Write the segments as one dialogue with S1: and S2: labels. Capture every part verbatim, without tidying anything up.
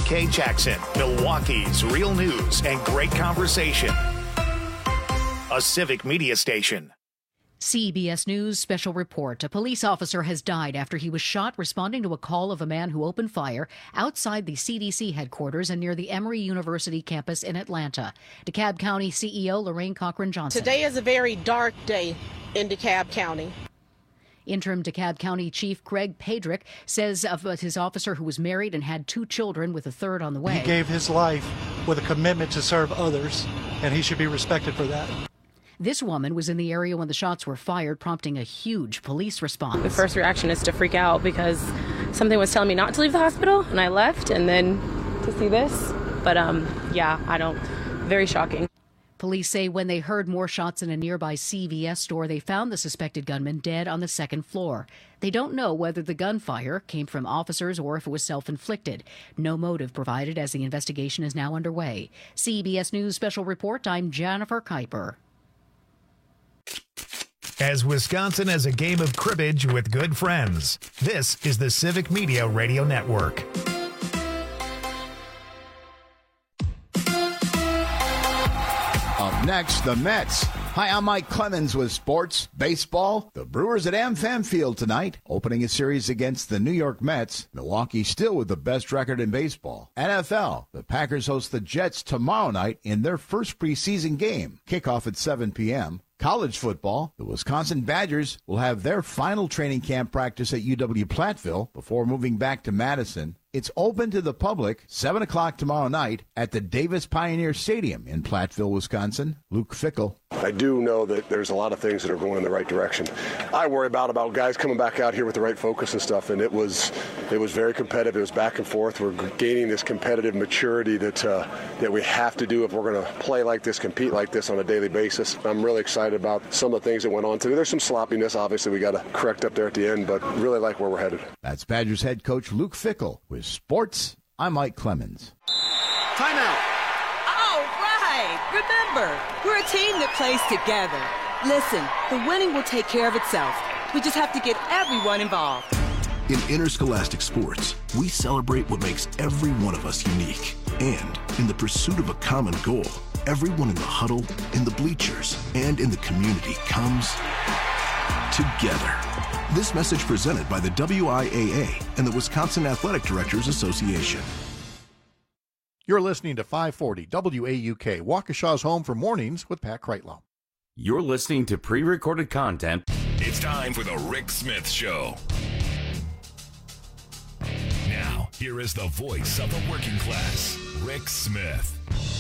S1: K Jackson, Milwaukee's real news and great conversation. A Civic Media station.
S2: C B S News special report. A police officer has died after he was shot responding to a call of a man who opened fire outside the C D C headquarters and near the Emory University campus in Atlanta. DeKalb County C E O Lorraine Cochran-Johnson.
S3: Today is a very dark day in DeKalb County.
S2: Interim DeKalb County Chief Greg Pedrick says of his officer who was married and had two children with a third on the way.
S4: He gave his life with a commitment to serve others, and he should be respected for that.
S2: This woman was in the area when the shots were fired, prompting a huge police response.
S5: The first reaction is to freak out because something was telling me not to leave the hospital, and I left, and then to see this. But, um, yeah, I don't, very shocking.
S2: Police say when they heard more shots in a nearby C V S store, they found the suspected gunman dead on the second floor. They don't know whether the gunfire came from officers or if it was self-inflicted. No motive provided as the investigation is now underway. C B S News Special Report, I'm Jennifer Kuiper.
S1: As Wisconsin has a game of cribbage with good friends, this is the Civic Media Radio Network.
S6: Up next, the Mets. Hi, I'm Mike Clemens with sports, baseball. The Brewers at AmFam Field tonight, opening a series against the New York Mets. Milwaukee still with the best record in baseball. N F L, the Packers host the Jets tomorrow night in their first preseason game. Kickoff at seven p.m. College football, the Wisconsin Badgers will have their final training camp practice at U W-Platteville before moving back to Madison. It's open to the public, seven o'clock tomorrow night at the Davis Pioneer Stadium in Platteville, Wisconsin. Luke Fickell.
S7: I do know that there's a lot of things that are going in the right direction. I worry about about guys coming back out here with the right focus and stuff, and it was it was very competitive. It was back and forth. We're gaining this competitive maturity that uh, that we have to do if we're going to play like this, compete like this on a daily basis. I'm really excited about some of the things that went on today. There's some sloppiness, obviously, we got to correct up there at the end, but really like where we're headed.
S6: That's Badgers head coach Luke Fickell. With sports, I'm Mike Clemens.
S8: Timeout.
S9: All right. Remember, we're a team that plays together. Listen, the winning will take care of itself. We just have to get everyone involved.
S10: In interscholastic sports, we celebrate what makes every one of us unique. And in the pursuit of a common goal, everyone in the huddle, in the bleachers, and in the community comes together. This message presented by the W I A A and the Wisconsin Athletic Directors Association.
S11: You're listening to five forty W A U K, Waukesha's home for mornings with Pat Kreitlow.
S12: You're listening to pre-recorded content.
S13: It's time for the Rick Smith Show. Now, here is the voice of the working class, Rick Smith.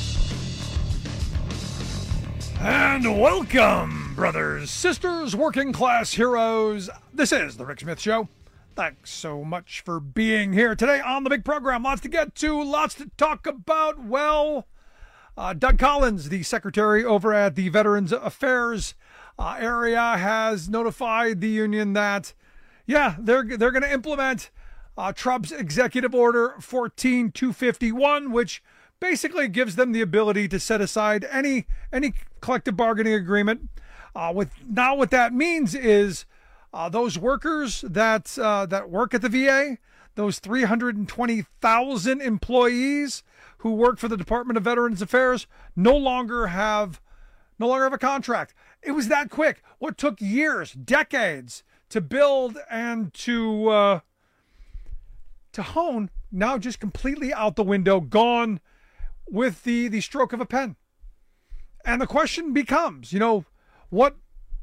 S14: And welcome, brothers, sisters, working class heroes. This is the Rick Smith Show. Thanks so much for being here today on the big program. Lots to get to, lots to talk about. Well, uh, Doug Collins, the secretary over at the Veterans Affairs uh, area, has notified the union that, yeah, they're they're going to implement uh, Trump's Executive Order fourteen two fifty-one, which basically gives them the ability to set aside any any collective bargaining agreement. Uh, with now, what that means is uh, those workers that uh, that work at the V A, those three hundred twenty thousand employees who work for the Department of Veterans Affairs, no longer have no longer have a contract. It was that quick. What took years, decades to build and to uh, to hone, now just completely out the window, gone with the, the stroke of a pen. And the question becomes, you know, what?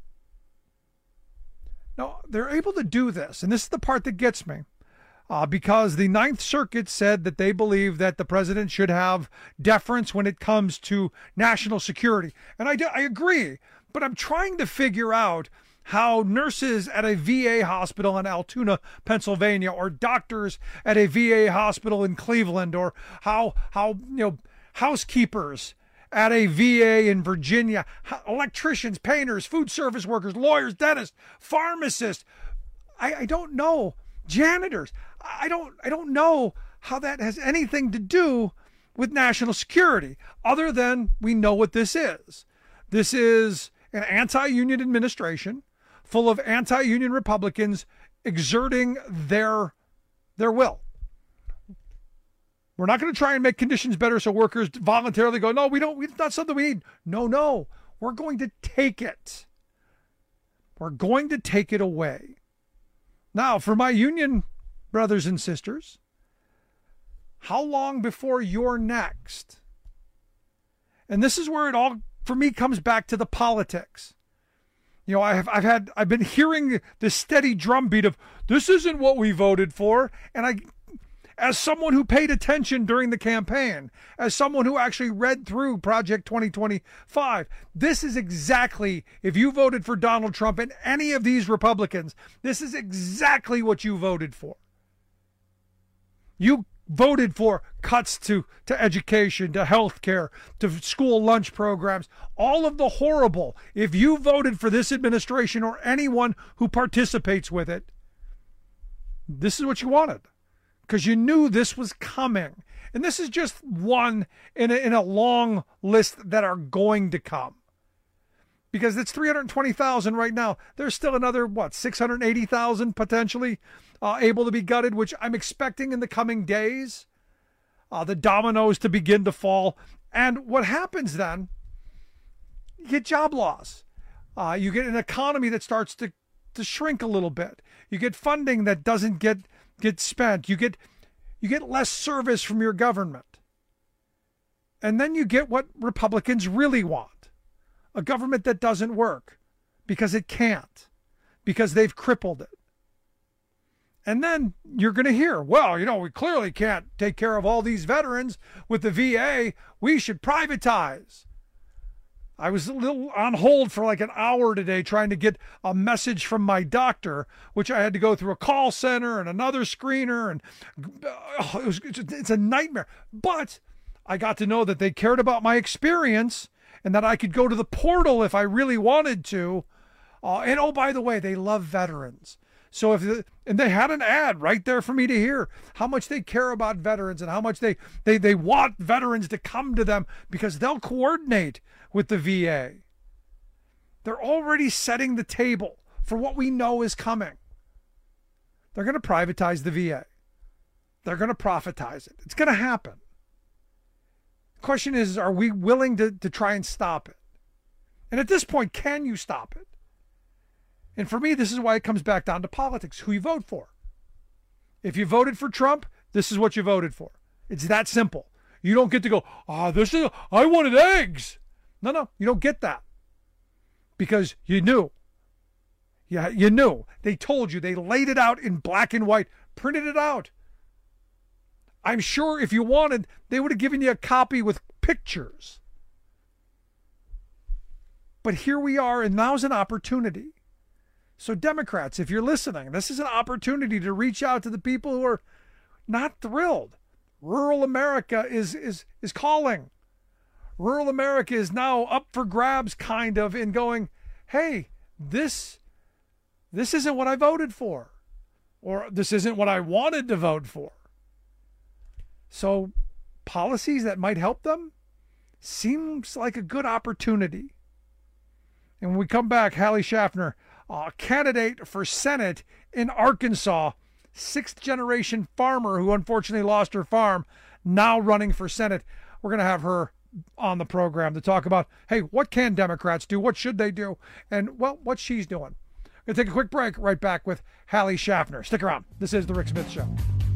S14: No, they're able to do this, and this is the part that gets me, uh, because the Ninth Circuit said that they believe that the president should have deference when it comes to national security. And I, do, I agree, but I'm trying to figure out how nurses at a V A hospital in Altoona, Pennsylvania, or doctors at a V A hospital in Cleveland, or how, how you know, housekeepers at a V A in Virginia, electricians, painters, food service workers, lawyers, dentists, pharmacists. I, I don't know. Janitors. I don't I don't know how that has anything to do with national security, other than we know what this is. This is an anti-union administration full of anti-union Republicans exerting their their will. We're not going to try and make conditions better so workers voluntarily go, no, we don't, it's not something we need. No, no, we're going to take it. We're going to take it away. Now, for my union brothers and sisters, how long before you're next? And this is where it all, for me, comes back to the politics. You know, I have, I've had, I've been hearing the steady drumbeat of this isn't what we voted for, and I. As someone who paid attention during the campaign, as someone who actually read through Project twenty twenty-five, this is exactly, if you voted for Donald Trump and any of these Republicans, this is exactly what you voted for. You voted for cuts to, to education, to health care, to school lunch programs, all of the horrible. If you voted for this administration or anyone who participates with it, this is what you wanted. Because you knew this was coming. And this is just one in a, in a long list that are going to come. Because it's three hundred twenty thousand right now. There's still another, what, six hundred eighty thousand potentially uh, able to be gutted, which I'm expecting in the coming days. Uh, the dominoes to begin to fall. And what happens then, you get job loss. Uh, you get an economy that starts to, to shrink a little bit. You get funding that doesn't get... get spent. You get you get less service from your government. And then you get what Republicans really want. A government that doesn't work because it can't, because they've crippled it. And then you're going to hear, well, you know, we clearly can't take care of all these veterans with the V A. We should privatize. I was a little on hold for like an hour today trying to get a message from my doctor, which I had to go through a call center and another screener, and oh, it was, it's a nightmare. But I got to know that they cared about my experience and that I could go to the portal if I really wanted to. Uh, and oh, by the way, they love veterans. So if the, and they had an ad right there for me to hear how much they care about veterans and how much they, they, they want veterans to come to them because they'll coordinate with the V A. They're already setting the table for what we know is coming. They're going to privatize the V A. They're going to profitize it. It's going to happen. The question is, are we willing to, to try and stop it? And at this point, can you stop it? And for me, this is why it comes back down to politics, who you vote for. If you voted for Trump, this is what you voted for. It's that simple. You don't get to go, ah, oh, this is, I wanted eggs. No, no, you don't get that. Because you knew. Yeah, you knew. They told you. They laid it out in black and white, printed it out. I'm sure if you wanted, they would have given you a copy with pictures. But here we are, and now's an opportunity. So Democrats, if you're listening, this is an opportunity to reach out to the people who are not thrilled. Rural America is is is calling. Rural America is now up for grabs, kind of, in going, hey, this, this isn't what I voted for. Or this isn't what I wanted to vote for. So policies that might help them seems like a good opportunity. And when we come back, Hallie Schaffner, a candidate for Senate in Arkansas, sixth generation farmer who unfortunately lost her farm, now running for Senate. We're going to have her on the program to talk about, hey, what can Democrats do? What should they do? And, well, what she's doing. We're going to take a quick break. Right back with Hallie Schaffner. Stick around. This is The Rick Smith Show.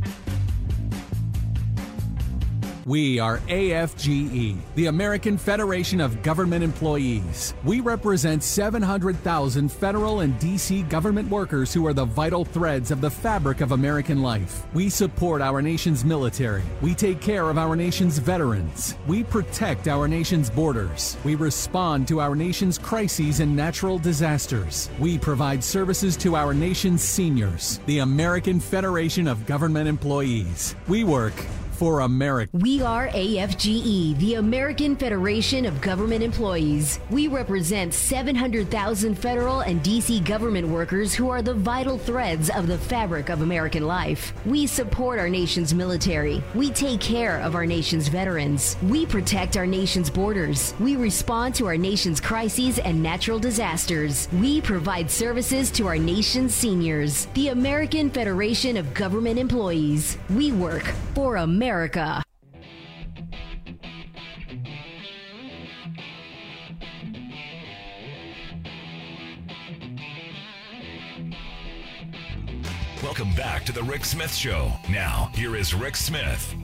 S8: We are A F G E, the American Federation of Government Employees. We represent seven hundred thousand federal and D C government workers who are the vital threads of the fabric of American life. We support our nation's military. We take care of our nation's veterans. We protect our nation's borders. We respond to our nation's crises and natural disasters. We provide services to our nation's seniors. The American Federation of Government Employees. We work for America.
S15: We are A F G E, the American Federation of Government Employees. We represent seven hundred thousand federal and D C government workers who are the vital threads of the fabric of American life. We support our nation's military. We take care of our nation's veterans. We protect our nation's borders. We respond to our nation's crises and natural disasters. We provide services to our nation's seniors. The American Federation of Government Employees. We work for America. America.
S13: Welcome back to the Rick Smith Show. Now, here is Rick Smith.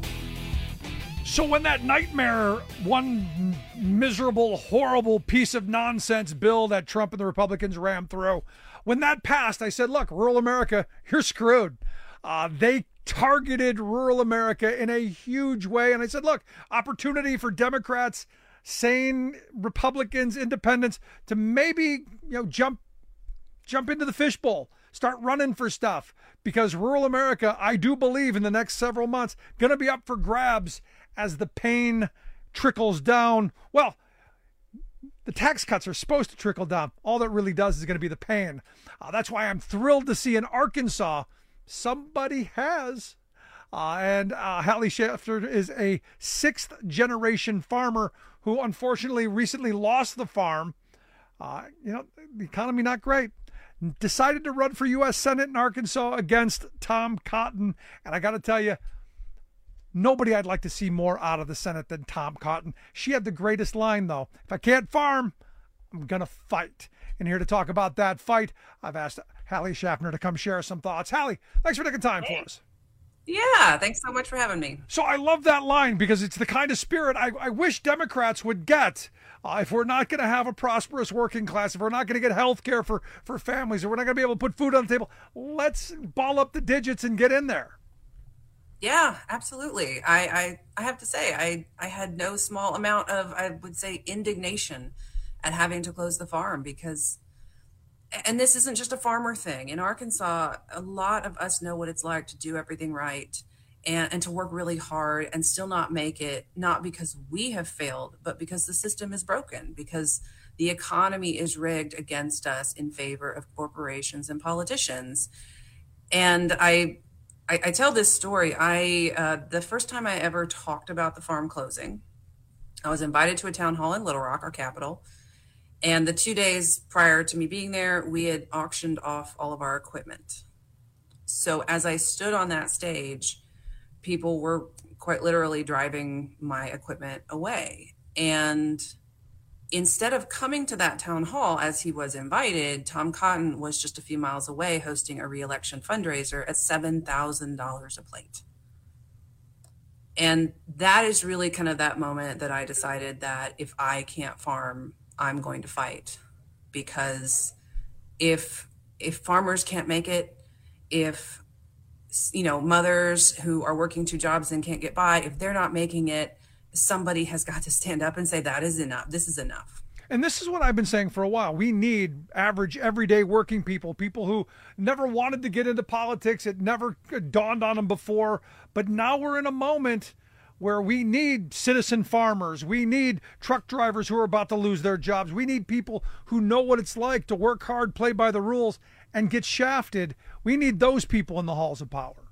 S14: So when that nightmare, one miserable, horrible piece of nonsense bill that Trump and the Republicans rammed through, when that passed, I said, look, rural America, you're screwed. Uh, they targeted rural America in a huge way. And I said, look, opportunity for Democrats, sane Republicans, independents to maybe, you know, jump, jump into the fishbowl, start running for stuff, because rural America, I do believe in the next several months, going to be up for grabs as the pain trickles down. Well, the tax cuts are supposed to trickle down. All that really does is going to be the pain. Uh, that's why I'm thrilled to see in Arkansas somebody has. Uh, and uh, Hallie Schafter is a sixth generation farmer who unfortunately recently lost the farm. Uh, you know, the economy not great. Decided to run for U S Senate in Arkansas against Tom Cotton. And I got to tell you, nobody I'd like to see more out of the Senate than Tom Cotton. She had the greatest line, though. If I can't farm, I'm going to fight. And here to talk about that fight, I've asked Hallie Schaffner to come share some thoughts. Hallie, thanks for taking time hey. for us.
S16: Yeah, thanks so much for having me.
S14: So I love that line because it's the kind of spirit I, I wish Democrats would get. Uh, if we're not going to have a prosperous working class, if we're not going to get health care for, for families, if we're not going to be able to put food on the table, let's ball up the digits and get in there.
S16: Yeah, absolutely. I, I, I have to say, I, I had no small amount of, I would say, indignation at having to close the farm because, and this isn't just a farmer thing. In Arkansas, a lot of us know what it's like to do everything right and, and to work really hard and still not make it, not because we have failed, but because the system is broken, because the economy is rigged against us in favor of corporations and politicians. And I... I, I tell this story. I uh, the first time I ever talked about the farm closing, I was invited to a town hall in Little Rock, our capital. And the two days prior to me being there, we had auctioned off all of our equipment. So as I stood on that stage, people were quite literally driving my equipment away. And instead of coming to that town hall as he was invited, Tom Cotton was just a few miles away hosting a re-election fundraiser at seven thousand dollars a plate. And that is really kind of that moment that I decided that if I can't farm, I'm going to fight. Because if if farmers can't make it, if you know mothers who are working two jobs and can't get by, if they're not making it, somebody has got to stand up and say that is enough. This is enough.
S14: And this is what I've been saying for a while. We need average, everyday working people, people who never wanted to get into politics. It never dawned on them before. But now we're in a moment where we need citizen farmers. We need truck drivers who are about to lose their jobs. We need people who know what it's like to work hard, play by the rules, and get shafted. We need those people in the halls of power.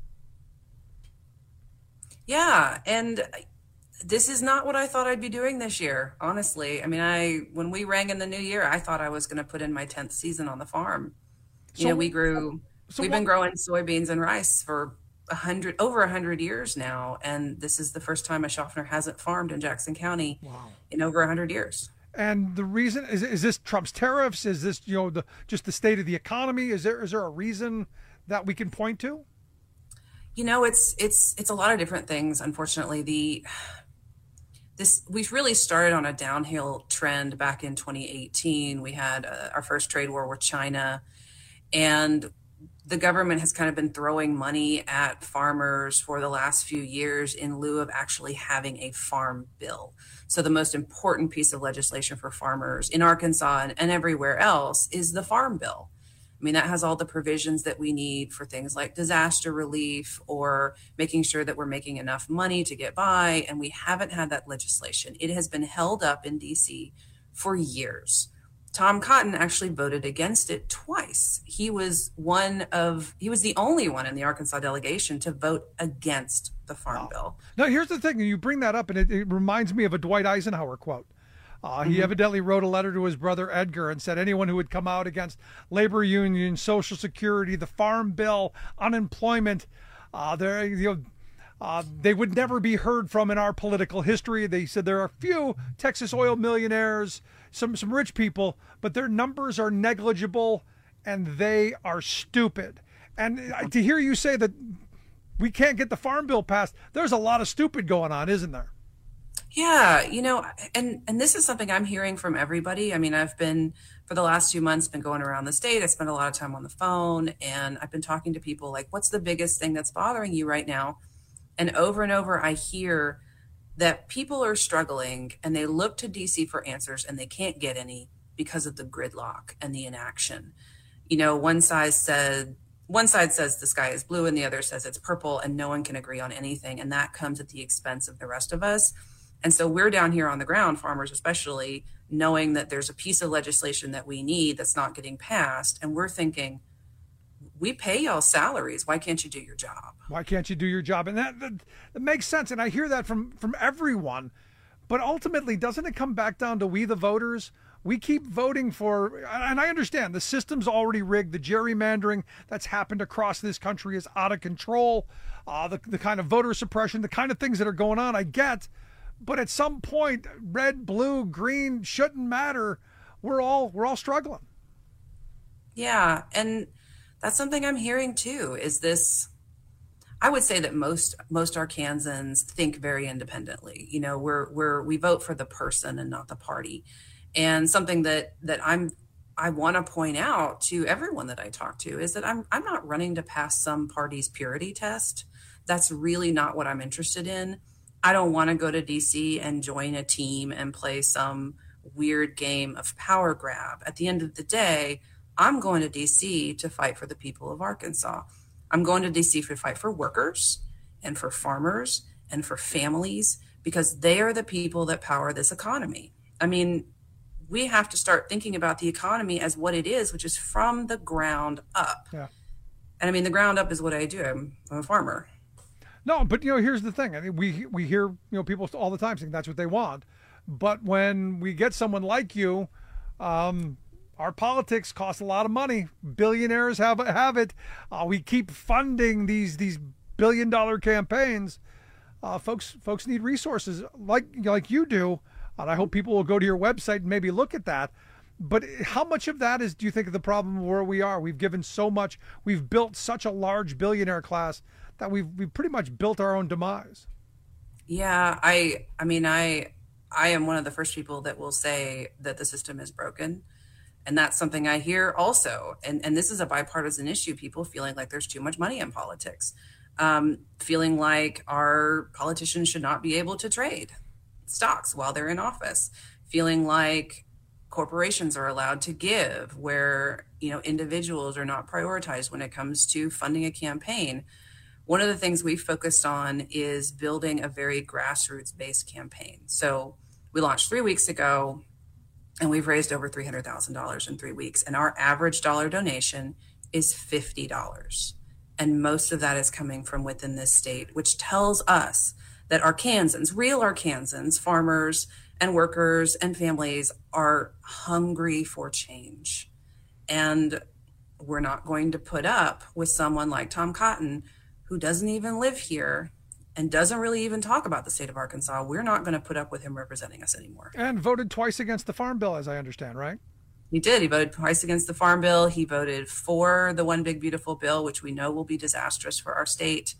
S16: Yeah, and this is not what I thought I'd be doing this year, honestly. I mean, I when we rang in the new year, I thought I was going to put in my tenth season on the farm. You so, know, we grew, so we've what, been growing soybeans and rice for a hundred, over a hundred years now. And this is the first time a Schaffner hasn't farmed in Jackson County wow. in over a hundred years.
S14: And the reason is, is this Trump's tariffs? Is this, you know, the, just the state of the economy? Is there, is there a reason that we can point to?
S16: You know, it's, it's, it's a lot of different things. Unfortunately, the, This, we've really started on a downhill trend back in twenty eighteen. We had uh, our first trade war with China, and the government has kind of been throwing money at farmers for the last few years in lieu of actually having a farm bill. So the most important piece of legislation for farmers in Arkansas and, and everywhere else is the farm bill. I mean, that has all the provisions that we need for things like disaster relief or making sure that we're making enough money to get by. And we haven't had that legislation. It has been held up in D C for years. Tom Cotton actually voted against it twice. He was one of, he was the only one in the Arkansas delegation to vote against the farm wow. bill.
S14: Now, here's the thing. You bring that up and it, it reminds me of a Dwight Eisenhower quote. Uh, he mm-hmm. evidently wrote a letter to his brother Edgar and said anyone who would come out against labor unions, Social Security, the Farm Bill, unemployment, uh, there, you know, uh, they would never be heard from in our political history. They said there are a few Texas oil millionaires, some some rich people, but their numbers are negligible and they are stupid. And to hear you say that we can't get the farm bill passed, there's a lot of stupid going on, isn't there?
S16: Yeah, you know, and and this is something I'm hearing from everybody. I mean, I've been, for the last two months, been going around the state. I spent a lot of time on the phone, and I've been talking to people like, what's the biggest thing that's bothering you right now? And over and over, I hear that people are struggling, and they look to D C for answers, and they can't get any because of the gridlock and the inaction. You know, one side said, one side says the sky is blue, and the other says it's purple, and no one can agree on anything. And that comes at the expense of the rest of us. And so we're down here on the ground, farmers especially, knowing that there's a piece of legislation that we need that's not getting passed. And we're thinking, we pay y'all salaries. Why can't you do your job?
S14: Why can't you do your job? And that, that, that makes sense. And I hear that from, from everyone. But ultimately, doesn't it come back down to we, the voters? We keep voting for, and I understand the system's already rigged. The gerrymandering that's happened across this country is out of control. Uh, the, the kind of voter suppression, the kind of things that are going on, I get. But at some point, red, blue, green shouldn't matter. We're all we're all struggling.
S16: Yeah, and that's something I'm hearing too. Is this? I would say that most most Arkansans think very independently. You know, we're we're we vote for the person and not the party. And something that that I'm I want to point out to everyone that I talk to is that I'm I'm not running to pass some party's purity test. That's really not what I'm interested in. I don't want to go to D C and join a team and play some weird game of power grab. At the end of the day, I'm going to D C to fight for the people of Arkansas. I'm going to D C to fight for workers and for farmers and for families, because they are the people that power this economy. I mean, we have to start thinking about the economy as what it is, which is from the ground up.
S14: Yeah.
S16: And I mean, the ground up is what I do. I'm, I'm a farmer.
S14: No, but, you know, here's the thing. I mean, we we hear, you know, people all the time saying that's what they want. But when we get someone like you, um, our politics cost a lot of money. Billionaires have have it. Uh, we keep funding these these billion dollar campaigns. Uh, folks folks need resources like like you do. And I hope people will go to your website and maybe look at that. But how much of that is, do you think, of the problem where we are? We've given so much. We've built such a large billionaire class that we've we've pretty much built our own demise.
S16: Yeah, I I mean I I am one of the first people that will say that the system is broken. And that's something I hear also. And and this is a bipartisan issue, people feeling like there's too much money in politics. Um, feeling like our politicians should not be able to trade stocks while they're in office. Feeling like corporations are allowed to give where, you know, individuals are not prioritized when it comes to funding a campaign. One of the things we focused on is building a very grassroots-based campaign. So we launched three weeks ago, and we've raised over three hundred thousand dollars in three weeks. And our average dollar donation is fifty dollars. And most of that is coming from within this state, which tells us that Arkansans, real Arkansans, farmers and workers and families are hungry for change. And we're not going to put up with someone like Tom Cotton, who doesn't even live here and doesn't really even talk about the state of Arkansas. We're not going to put up with him representing us anymore.
S14: And voted twice against the Farm Bill, as I understand, right?
S16: He did. He voted twice against the Farm Bill. He voted for the One Big Beautiful Bill, which we know will be disastrous for our state.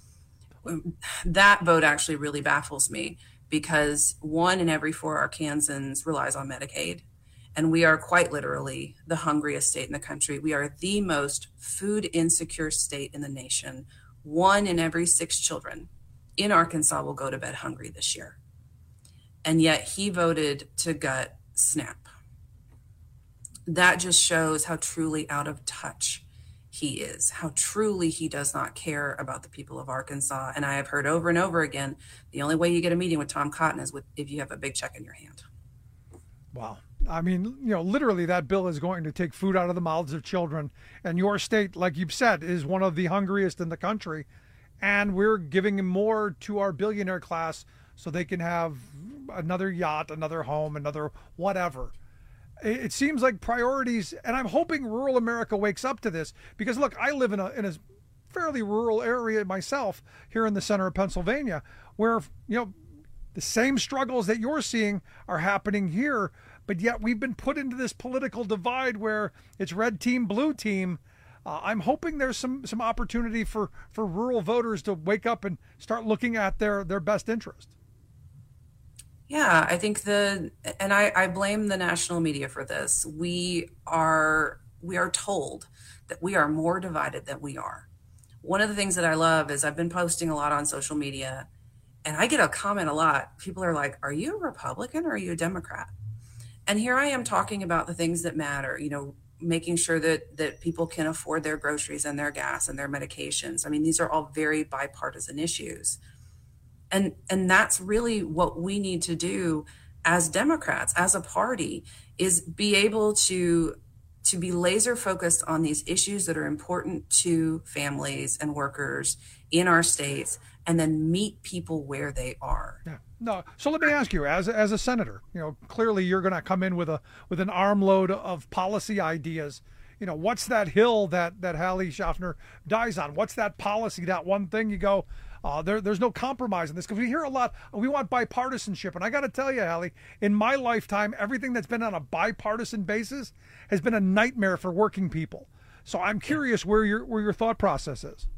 S16: That vote actually really baffles me, because one in every four Arkansans relies on Medicaid. And we are quite literally the hungriest state in the country. We are the most food insecure state in the nation. One in every six children in Arkansas will go to bed hungry this year. And yet he voted to gut SNAP. That just shows how truly out of touch he is, how truly he does not care about the people of Arkansas. And I have heard over and over again, the only way you get a meeting with Tom Cotton is with, if you have a big check in your hand.
S14: Wow. I mean, you know, literally that bill is going to take food out of the mouths of children. And your state, like you've said, is one of the hungriest in the country. And we're giving more to our billionaire class so they can have another yacht, another home, another whatever. It seems like priorities, and I'm hoping rural America wakes up to this, because look, I live in a in a fairly rural area myself here in the center of Pennsylvania, where, you know, the same struggles that you're seeing are happening here, but yet we've been put into this political divide where it's red team, blue team. Uh, I'm hoping there's some some opportunity for, for rural voters to wake up and start looking at their, their best interest.
S16: Yeah, I think the, and I, I blame the national media for this. We are, we are told that we are more divided than we are. One of the things that I love is I've been posting a lot on social media, and I get a comment a lot. People are like, are you a Republican or are you a Democrat? And here I am talking about the things that matter, you know, making sure that, that people can afford their groceries and their gas and their medications. I mean, these are all very bipartisan issues. And and that's really what we need to do as Democrats, as a party, is be able to to be laser focused on these issues that are important to families and workers in our states, and then meet people where they are.
S14: Yeah. No. So let me ask you, as as a senator, you know, clearly you're going to come in with a with an armload of policy ideas. You know, what's that hill that that Hallie Schaffner dies on? What's that policy? That one thing you go, Uh, there, there's no compromise in this, because we hear a lot, we want bipartisanship. And I got to tell you, Hallie, in my lifetime, everything that's been on a bipartisan basis has been a nightmare for working people. So I'm curious where your where your thought process is.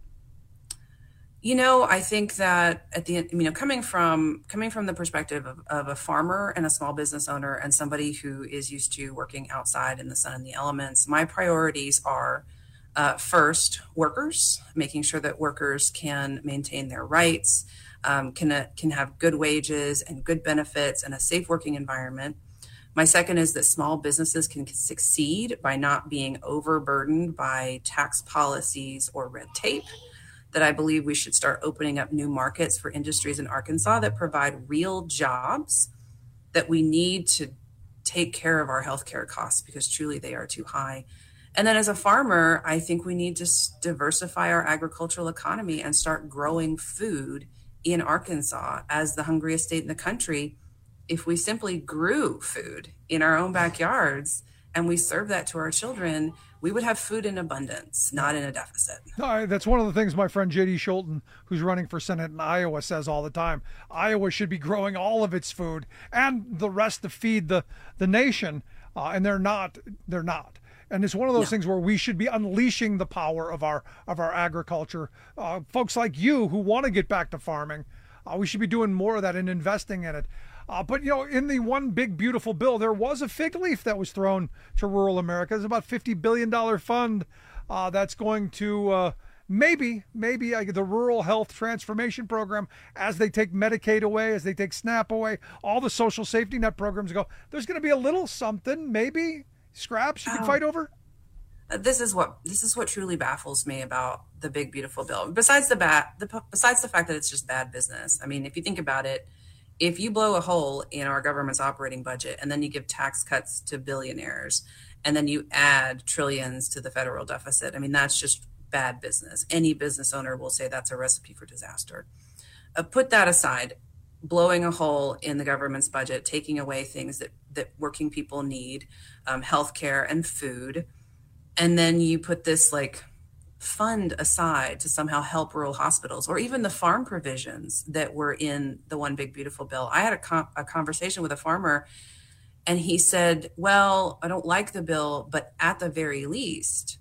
S16: You know, I think that at the end, you know, coming from coming from the perspective of, of a farmer and a small business owner and somebody who is used to working outside in the sun and the elements, my priorities are Uh, first, workers, making sure that workers can maintain their rights, um, can uh, can have good wages and good benefits and a safe working environment. My second is that small businesses can succeed by not being overburdened by tax policies or red tape. That I believe we should start opening up new markets for industries in Arkansas that provide real jobs, that we need to take care of our healthcare costs because truly they are too high. And then as a farmer, I think we need to diversify our agricultural economy and start growing food in Arkansas as the hungriest state in the country. If we simply grew food in our own backyards and we serve that to our children, we would have food in abundance, not in a deficit.
S14: No, that's one of the things my friend J D Scholten, who's running for Senate in Iowa, says all the time. Iowa should be growing all of its food and the rest to feed the, the nation, uh, and they're not. They're not. And it's one of those no. things where we should be unleashing the power of our of our agriculture. Uh, folks like you who want to get back to farming, uh, we should be doing more of that and investing in it. Uh, but, you know, in the one big, beautiful bill, there was a fig leaf that was thrown to rural America. It's about fifty billion dollars fund uh, that's going to uh, maybe, maybe uh, the Rural Health Transformation Program, as they take Medicaid away, as they take SNAP away, all the social safety net programs go, there's going to be a little something, maybe, scraps you can fight over?
S16: This is what this is what truly baffles me about the big beautiful bill. Besides the bat, the, besides the fact that it's just bad business. I mean, if you think about it, if you blow a hole in our government's operating budget and then you give tax cuts to billionaires and then you add trillions to the federal deficit, I mean, that's just bad business. Any business owner will say that's a recipe for disaster. Uh, put that aside. Blowing a hole in the government's budget, taking away things that, that working people need, um, healthcare and food. And then you put this like fund aside to somehow help rural hospitals, or even the farm provisions that were in the One Big Beautiful Bill. I had a, com- a conversation with a farmer and he said, well, I don't like the bill, but at the very least,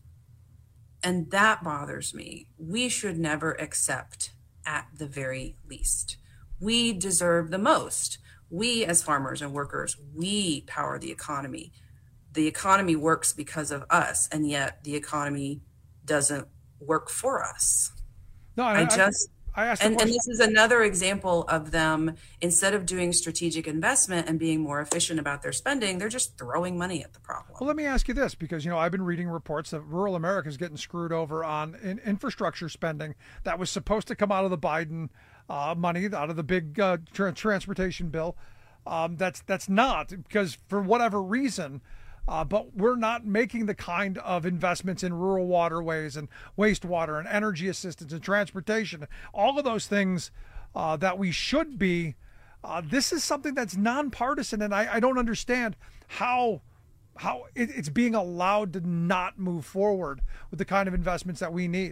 S16: and that bothers me, we should never accept at the very least. We deserve the most. We as farmers and workers, we power the economy. The economy works because of us, and yet the economy doesn't work for us.
S14: No,
S16: I,
S14: I
S16: just,
S14: I, I asked
S16: and, and this is another example of them, instead of doing strategic investment and being more efficient about their spending, they're just throwing money at the problem.
S14: Well, let me ask you this, because, you know, I've been reading reports that rural America is getting screwed over on in infrastructure spending that was supposed to come out of the Biden Uh, money, out of the big uh, tra- transportation bill. Um, that's that's not, because for whatever reason, uh, but we're not making the kind of investments in rural waterways and wastewater and energy assistance and transportation, all of those things uh, that we should be. Uh, this is something that's nonpartisan, and I, I don't understand how how it, it's being allowed to not move forward with the kind of investments that we need.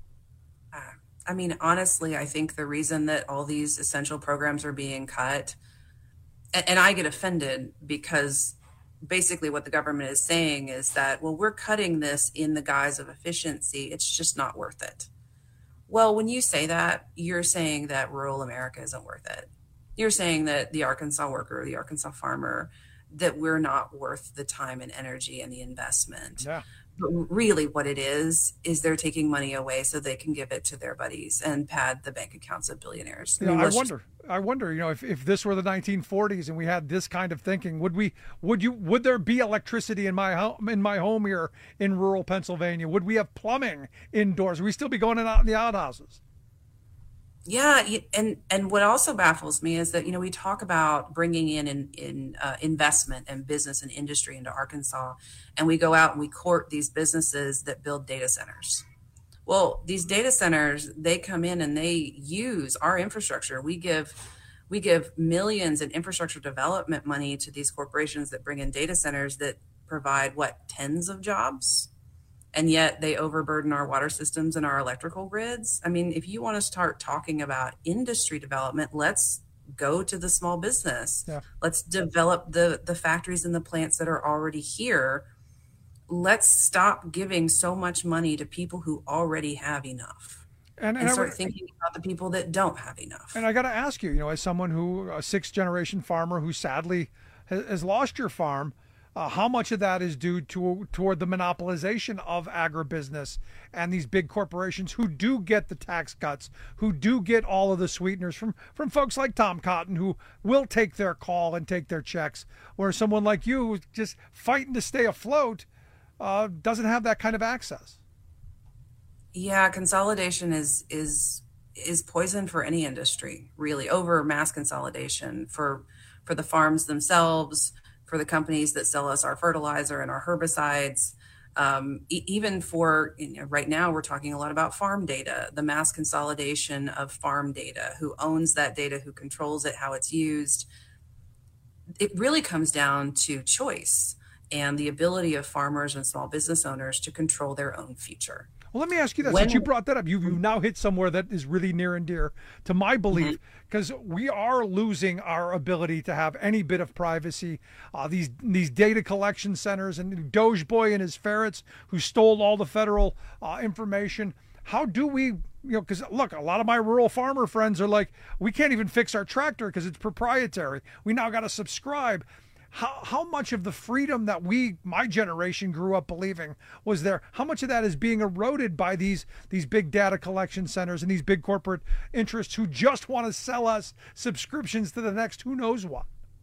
S16: I mean, honestly, I think the reason that all these essential programs are being cut, and, and I get offended because basically what the government is saying is that, well, we're cutting this in the guise of efficiency. It's just not worth it. Well, when you say that, you're saying that rural America isn't worth it. You're saying that the Arkansas worker, the Arkansas farmer, that we're not worth the time and energy and the investment.
S14: Yeah.
S16: But really what it is, is they're taking money away so they can give it to their buddies and pad the bank accounts of billionaires.
S14: You
S16: I,
S14: know,
S16: mean,
S14: I wonder, just... I wonder, you know, if, if this were the nineteen forties and we had this kind of thinking, would we, would you, would there be electricity in my home, in my home here in rural Pennsylvania? Would we have plumbing indoors? Would we still be going out in the outhouses?
S16: Yeah, and and what also baffles me is that, you know, we talk about bringing in in, in uh, investment and business and industry into Arkansas, and we go out and we court these businesses that build data centers. Well, these data centers, they come in and they use our infrastructure. We give we give millions in infrastructure development money to these corporations that bring in data centers that provide, what, tens of jobs? And yet they overburden our water systems and our electrical grids. I mean, if you want to start talking about industry development, let's go to the small business.
S14: Yeah.
S16: Let's develop the, the factories and the plants that are already here. Let's stop giving so much money to people who already have enough.
S14: And, and,
S16: and start
S14: I,
S16: thinking about the people that don't have enough.
S14: And I got to ask you, you know, as someone who, a sixth generation farmer who sadly has, has lost your farm, Uh, how much of that is due to toward the monopolization of agribusiness and these big corporations who do get the tax cuts, who do get all of the sweeteners from, from folks like Tom Cotton, who will take their call and take their checks, where someone like you who's just fighting to stay afloat uh, doesn't have that kind of access?
S16: Yeah, consolidation is is is poison for any industry, really, over mass consolidation for for the farms themselves, for the companies that sell us our fertilizer and our herbicides, um, e- even for, you know, right now we're talking a lot about farm data, the mass consolidation of farm data, who owns that data, who controls it, how it's used. It really comes down to choice and the ability of farmers and small business owners to control their own future.
S14: Well, let me ask you this.
S16: When,
S14: Since you brought that up, you've, you've now hit somewhere that is really near and dear to my belief, because mm-hmm. we are losing our ability to have any bit of privacy. Uh, these these data collection centers and Doge Boy and his ferrets who stole all the federal uh, information. How do we, you know, because look, a lot of my rural farmer friends are like, we can't even fix our tractor because it's proprietary. We now got to subscribe. How how much of the freedom that we, my generation, grew up believing was there, how much of that is being eroded by these these big data collection centers and these big corporate interests who just want to sell us subscriptions to the next who knows what?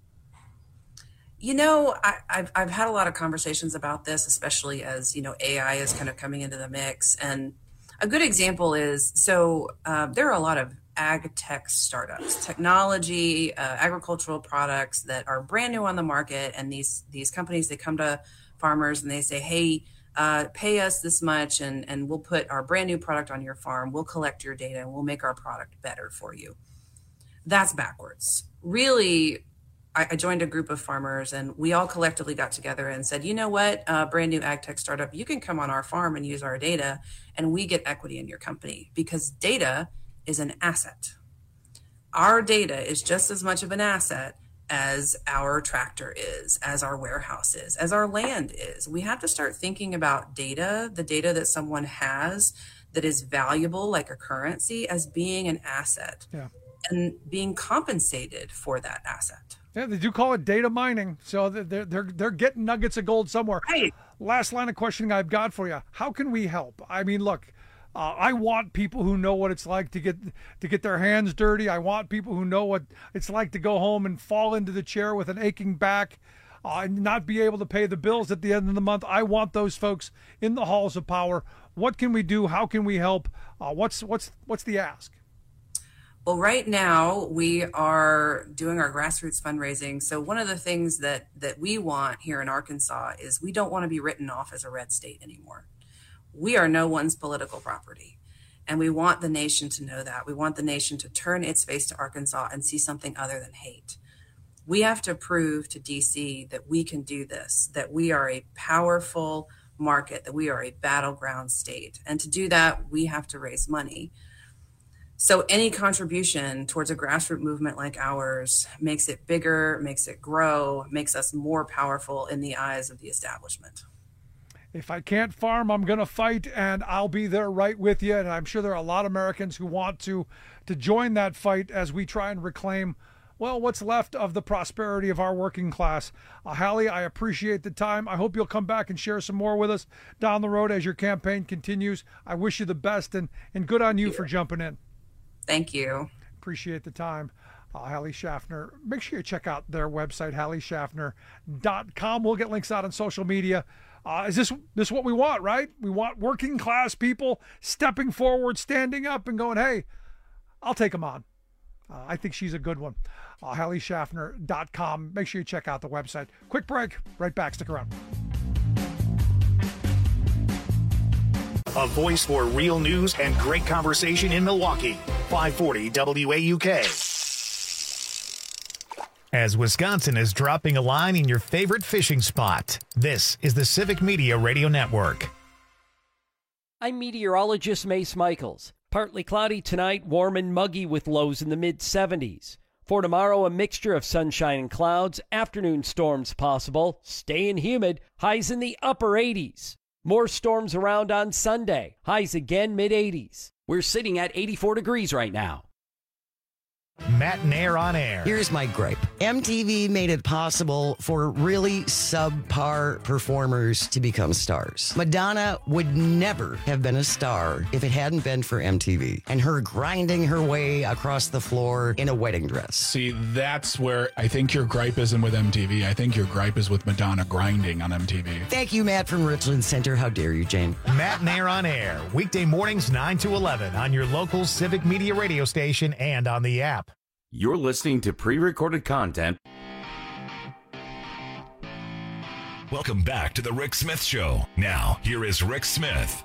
S16: You know, I, I've I've had a lot of conversations about this, especially as, you know, A I is kind of coming into the mix. And a good example is, so uh, there are a lot of ag tech startups, technology, uh, agricultural products that are brand new on the market. And these these companies, they come to farmers and they say, hey, uh, pay us this much and, and we'll put our brand new product on your farm. We'll collect your data and we'll make our product better for you. That's backwards. Really, I, I joined a group of farmers and we all collectively got together and said, you know what, uh, brand new ag tech startup, you can come on our farm and use our data and we get equity in your company, because data is an asset. Our data is just as much of an asset as our tractor is, as our warehouse is, as our land is. We have to start thinking about data, the data that someone has that is valuable like a currency, as being an asset.
S14: Yeah.
S16: And being compensated for that asset.
S14: Yeah, they do call it data mining, so they're they're they're getting nuggets of gold somewhere.
S16: Right.
S14: Last line of questioning I've got for you: how can we help? I mean, look, uh, I want people who know what it's like to get to get their hands dirty. I want people who know what it's like to go home and fall into the chair with an aching back, uh, and not be able to pay the bills at the end of the month. I want those folks in the halls of power. What can we do? How can we help? Uh, what's what's what's the ask?
S16: Well, right now we are doing our grassroots fundraising. So one of the things that that we want here in Arkansas is we don't want to be written off as a red state anymore. We are no one's political property. And we want the nation to know that. We want the nation to turn its face to Arkansas and see something other than hate. We have to prove to D C that we can do this, that we are a powerful market, that we are a battleground state. And to do that, we have to raise money. So any contribution towards a grassroots movement like ours makes it bigger, makes it grow, makes us more powerful in the eyes of the establishment.
S14: If I can't farm, I'm going to fight, and I'll be there right with you. And I'm sure there are a lot of Americans who want to to join that fight as we try and reclaim, well, what's left of the prosperity of our working class. Uh, Hallie, I appreciate the time. I hope you'll come back and share some more with us down the road as your campaign continues. I wish you the best, and, and good on you for jumping in.
S16: Thank you.
S14: Appreciate the time. Uh, Hallie Schaffner. Make sure you check out their website, hallie schaffner dot com. We'll get links out on social media. Uh, is this this what we want, right? We want working class people stepping forward, standing up, and going, hey, I'll take them on. Uh, I think she's a good one. Uh, hallie schaffner dot com. Make sure you check out the website. Quick break. Right back. Stick around.
S1: A voice for real news and great conversation in Milwaukee. five forty W A U K. As Wisconsin is dropping a line in your favorite fishing spot, this is the Civic Media Radio Network.
S17: I'm meteorologist Mace Michaels. Partly cloudy tonight, warm and muggy with lows in the mid seventies. For tomorrow, a mixture of sunshine and clouds, afternoon storms possible, staying humid, highs in the upper eighties. More storms around on Sunday, highs again mid eighties.
S18: We're sitting at eighty-four degrees right now.
S1: Matt Nair on air.
S19: Here's my gripe. M T V made it possible for really subpar performers to become stars. Madonna would never have been a star if it hadn't been for M T V and her grinding her way across the floor in a wedding dress.
S20: See, that's where I think your gripe isn't with M T V. I think your gripe is with Madonna grinding on M T V.
S19: Thank you, Matt from Richland Center. How dare you, Jane?
S1: Matt Nair on air. Weekday mornings nine to eleven on your local Civic Media radio station and on the app.
S12: You're listening to pre-recorded content.
S13: Welcome back to the Rick Smith Show. Now, here is Rick Smith.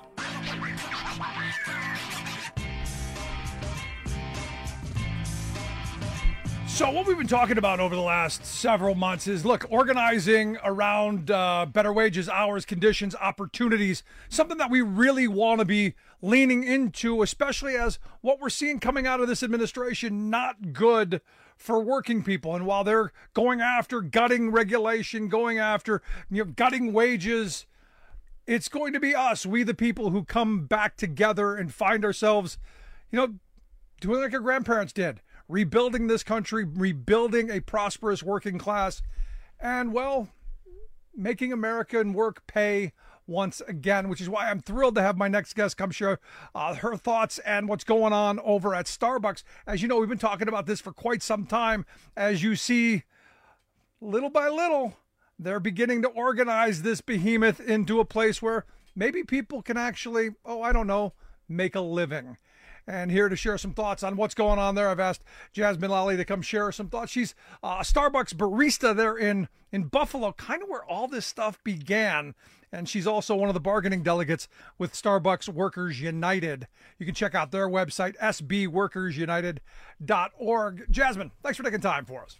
S14: So what we've been talking about over the last several months is, look, organizing around uh, better wages, hours, conditions, opportunities, something that we really want to be leaning into, especially as what we're seeing coming out of this administration, not good for working people. And while they're going after gutting regulation, going after, you know, gutting wages, it's going to be us, we the people, who come back together and find ourselves, you know, doing like our grandparents did. Rebuilding this country, rebuilding a prosperous working class, and, well, making American work pay once again, which is why I'm thrilled to have my next guest come share uh, her thoughts and what's going on over at Starbucks. As you know, we've been talking about this for quite some time. As you see, little by little, they're beginning to organize this behemoth into a place where maybe people can actually, oh, I don't know, make a living. And here to share some thoughts on what's going on there, I've asked Jasmine Lally to come share some thoughts. She's a Starbucks barista there in, in Buffalo, kind of where all this stuff began. And she's also one of the bargaining delegates with Starbucks Workers United. You can check out their website, s b workers united dot org. Jasmine, thanks for taking time for us.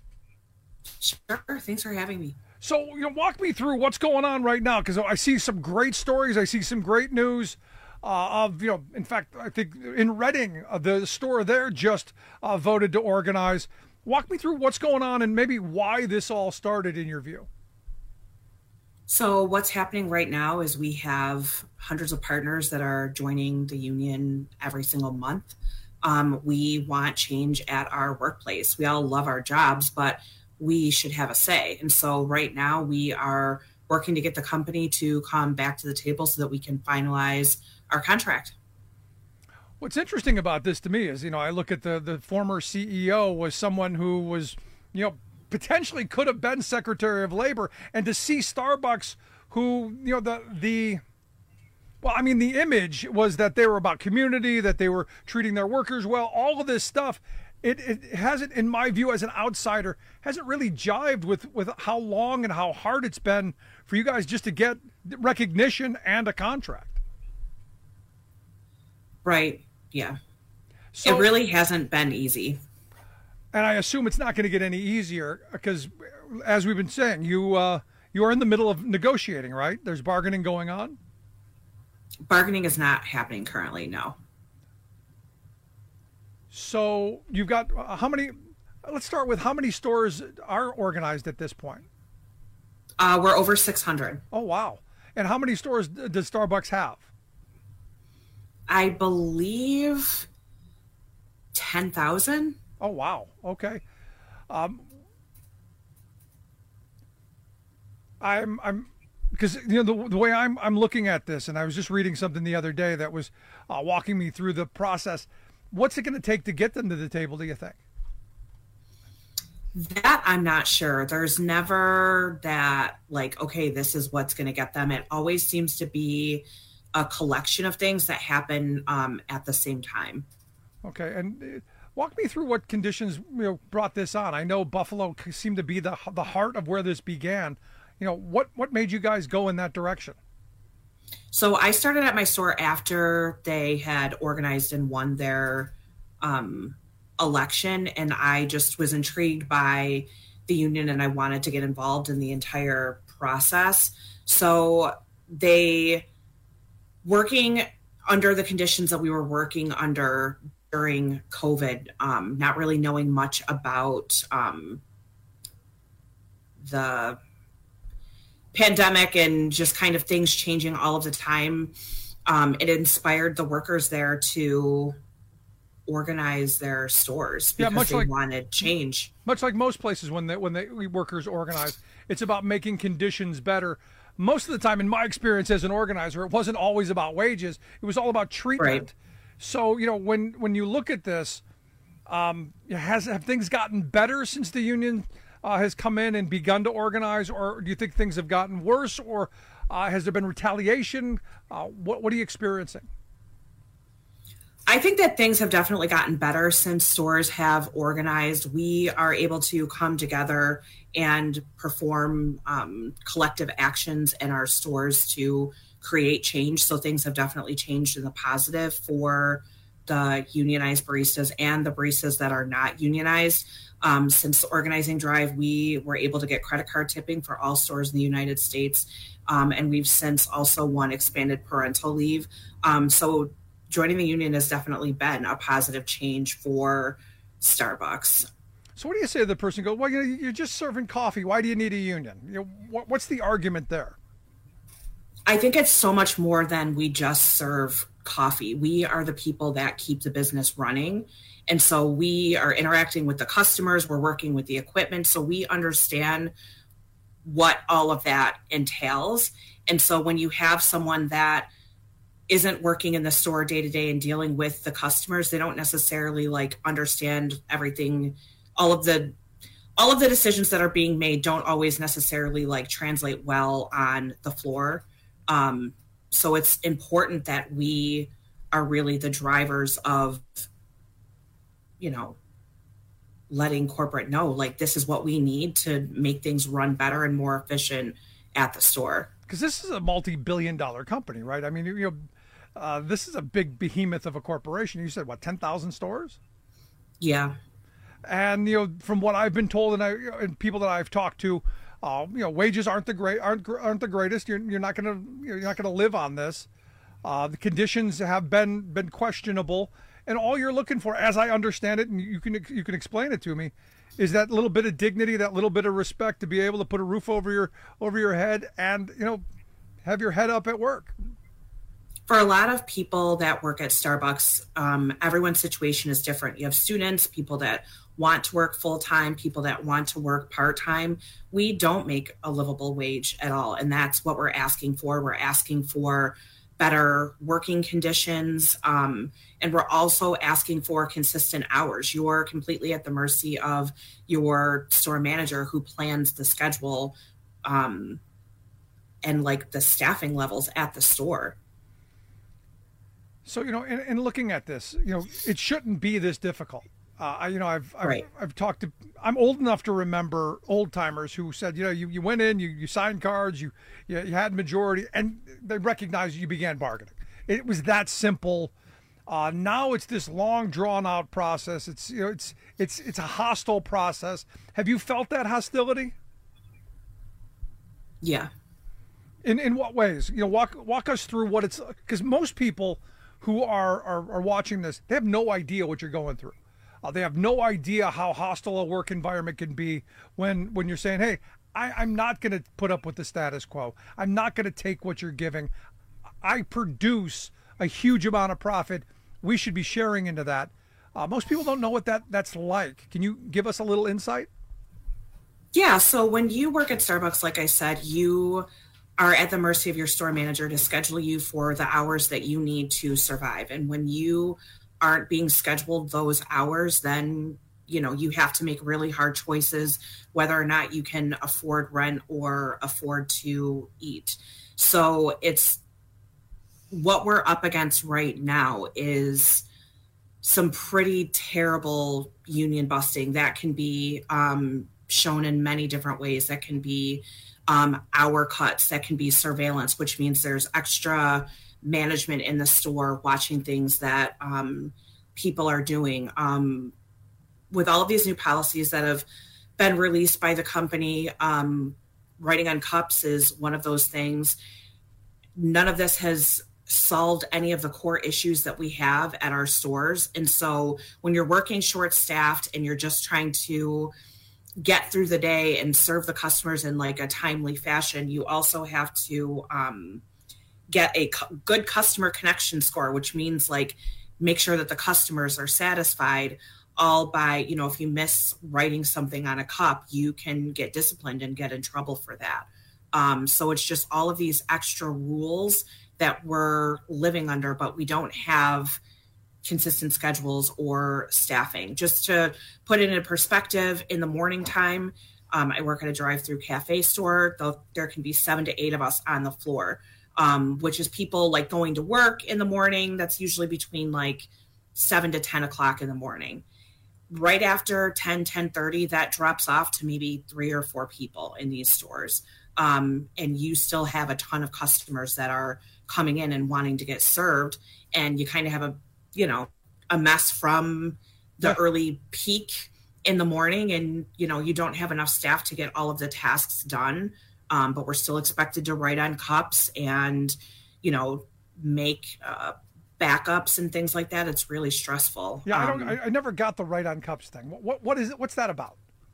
S21: Sure. Thanks for having me.
S14: So, you know, walk me through what's going on right now, because I see some great stories. I see some great news. Uh, of, you know, in fact, I think in Reading, uh, the store there just uh, voted to organize. Walk me through what's going on and maybe why this all started in your view.
S21: So what's happening right now is we have hundreds of partners that are joining the union every single month. Um, we want change at our workplace. We all love our jobs, but we should have a say. And so right now we are working to get the company to come back to the table so that we can finalize our contract.
S14: What's interesting about this to me is, you know, I look at the, the former C E O was someone who was, you know, potentially could have been Secretary of Labor, and to see Starbucks, who, you know, the, the, well, I mean, the image was that they were about community, that they were treating their workers well, all of this stuff, it, it hasn't, in my view, as an outsider, hasn't really jived with, with how long and how hard it's been for you guys just to get recognition and a contract.
S21: Right. Yeah. So, it really hasn't been easy.
S14: And I assume it's not going to get any easier because, as we've been saying, you uh, you are in the middle of negotiating, right? There's bargaining going on.
S21: Bargaining is not happening currently, no.
S14: So you've got uh, how many? Let's start with how many stores are organized at this point?
S21: Uh, we're over six hundred.
S14: Oh, wow. And how many stores does Starbucks have?
S21: I believe ten thousand.
S14: Oh, wow. Okay. Um, I'm, I'm, because, you know, the, the way I'm, I'm looking at this, and I was just reading something the other day that was uh, walking me through the process. What's it going to take to get them to the table, do you think?
S21: That I'm not sure. There's never that, like, okay, this is what's going to get them. It always seems to be a collection of things that happen um, at the same time.
S14: Okay, and uh, walk me through what conditions, you know, brought this on. I know Buffalo seemed to be the the heart of where this began. You know, what what made you guys go in that direction?
S21: So I started at my store after they had organized and won their um, election, and I just was intrigued by the union, and I wanted to get involved in the entire process. So they, working under the conditions that we were working under during COVID, um, not really knowing much about um, the pandemic and just kind of things changing all of the time, um, it inspired the workers there to organize their stores because
S14: yeah, much
S21: they
S14: like,
S21: wanted change.
S14: Much like most places when they, when they workers organize, it's about making conditions better. Most of the time, in my experience as an organizer, it wasn't always about wages. It was all about treatment.
S21: Right.
S14: So, you know, when, when you look at this, um, has have things gotten better since the union uh, has come in and begun to organize, or do you think things have gotten worse, or uh, has there been retaliation? Uh, what what are you experiencing?
S21: I think that things have definitely gotten better since stores have organized. We are able to come together and perform um, collective actions in our stores to create change. So things have definitely changed in the positive for the unionized baristas and the baristas that are not unionized. Um, since the organizing drive, we were able to get credit card tipping for all stores in the United States. Um, and we've since also won expanded parental leave. Um, so joining the union has definitely been a positive change for Starbucks.
S14: So what do you say to the person who goes, well, you know, you're just serving coffee. Why do you need a union? You know, what, what's the argument there?
S21: I think it's so much more than we just serve coffee. We are the people that keep the business running. And so we are interacting with the customers. We're working with the equipment. So we understand what all of that entails. And so when you have someone that isn't working in the store day to day and dealing with the customers, they don't necessarily like understand everything. All of the all of the decisions that are being made don't always necessarily like translate well on the floor. Um, so it's important that we are really the drivers of, you know, letting corporate know, like, this is what we need to make things run better and more efficient at the store.
S14: Because this is a multi-billion dollar company, right? I mean, you know, uh, this is a big behemoth of a corporation. You said, what, ten thousand stores?
S21: Yeah.
S14: And, you know, from what I've been told and, I, and people that I've talked to, uh, you know, wages aren't the great aren't aren't the greatest. You're you're not gonna you're not gonna live on this. Uh, the conditions have been been questionable, and all you're looking for, as I understand it, and you can you can explain it to me, is that little bit of dignity, that little bit of respect to be able to put a roof over your over your head, and you know, have your head up at work.
S21: For a lot of people that work at Starbucks, um, everyone's situation is different. You have students, people that want to work full-time, people that want to work part-time. We don't make a livable wage at all. And that's what we're asking for. We're asking for better working conditions. Um, and we're also asking for consistent hours. You're completely at the mercy of your store manager who plans the schedule um, and like the staffing levels at the store.
S14: So, you know, in, in looking at this, you know, it shouldn't be this difficult. Uh, I, you know, I've I've,
S21: right.
S14: I've talked to, I'm old enough to remember old timers who said, you know, you, you went in, you, you signed cards, you, you you had majority, and they recognized you began bargaining. It was that simple. Uh, now it's this long drawn out process. It's, you know, it's, it's, it's a hostile process. Have you felt that hostility?
S21: Yeah.
S14: In, in what ways? You know, walk, walk us through what it's, because most people who are, are, are watching this, they have no idea what you're going through. Uh, they have no idea how hostile a work environment can be when, when you're saying, hey, I, I'm not going to put up with the status quo. I'm not going to take what you're giving. I produce a huge amount of profit. We should be sharing into that. Uh, most people don't know what that, that's like. Can you give us a little insight?
S21: Yeah, so when you work at Starbucks, like I said, you are at the mercy of your store manager to schedule you for the hours that you need to survive. And when you aren't being scheduled those hours, then, you know, you have to make really hard choices whether or not you can afford rent or afford to eat. So it's what we're up against right now is some pretty terrible union busting that can be um, shown in many different ways. That can be um, hour cuts, that can be surveillance, which means there's extra management in the store watching things that um, people are doing. Um, with all of these new policies that have been released by the company, um, writing on cups is one of those things. None of this has solved any of the core issues that we have at our stores. And so when you're working short-staffed and you're just trying to get through the day and serve the customers in like a timely fashion, you also have to um, get a cu- good customer connection score, which means like make sure that the customers are satisfied. All by, you know, if you miss writing something on a cup, you can get disciplined and get in trouble for that. Um, so it's just all of these extra rules that we're living under, but we don't have consistent schedules or staffing. Just to put it in perspective, in the morning time, um, I work at a drive-through cafe store. There can be seven to eight of us on the floor, um, which is people like going to work in the morning. That's usually between like seven to ten o'clock in the morning. Right after ten, ten thirty, that drops off to maybe three or four people in these stores. Um, and you still have a ton of customers that are coming in and wanting to get served. And you kind of have a, you know, a mess from the yeah. early peak in the morning. And, you know, you don't have enough staff to get all of the tasks done. Um, but we're still expected to write on cups and, you know, make uh, backups and things like that. It's really stressful.
S14: Yeah, I don't.
S21: Um,
S14: I, I never got the write on cups thing. What, what what is it? What's that about?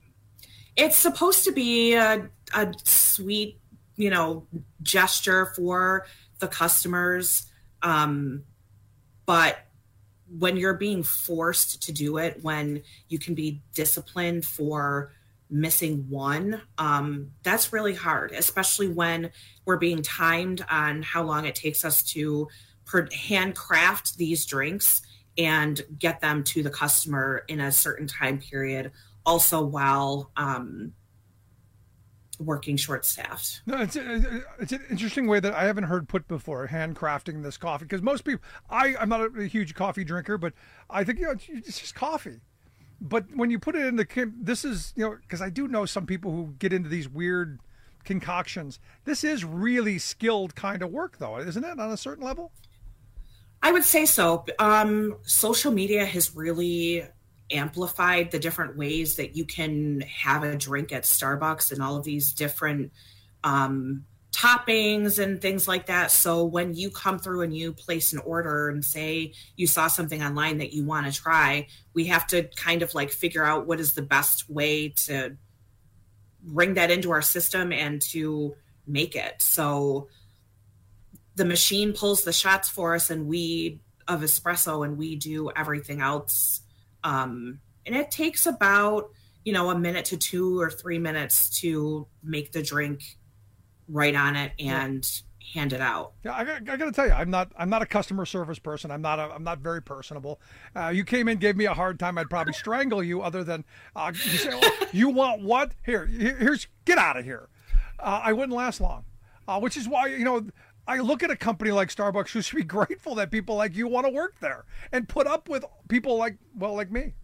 S21: It's supposed to be a, a sweet, you know, gesture for the customers, um, but when you're being forced to do it, when you can be disciplined for missing one, um, that's really hard, especially when we're being timed on how long it takes us to per- handcraft these drinks and get them to the customer in a certain time period, also while um, working short-staffed.
S14: No, it's a, it's an interesting way that I haven't heard put before, handcrafting this coffee, because most people, I, I'm not a, a huge coffee drinker, but I think, you know, it's, it's just coffee. But when you put it in the, this is, you know, because I do know some people who get into these weird concoctions. This is really skilled kind of work, though, isn't it, on a certain level?
S21: I would say so. Um, social media has really amplified the different ways that you can have a drink at Starbucks and all of these different um, toppings and things like that. So when you come through and you place an order and say you saw something online that you want to try, we have to kind of like figure out what is the best way to bring that into our system and to make it. So the machine pulls the shots for us and we of espresso and we do everything else. Um, and it takes about, you know, a minute to two or three minutes to make the drink, write on it, and yeah. hand it out.
S14: Yeah, I, I got to tell you, I'm not, I'm not a customer service person. I'm not, a, I'm not very personable. Uh, you came in, gave me a hard time. I'd probably strangle you. Other than uh, you say, oh, you want what? Here, here's, get out of here. Uh, I wouldn't last long. Uh, which is why, you know, I look at a company like Starbucks who should be grateful that people like you want to work there and put up with people like, well, like me.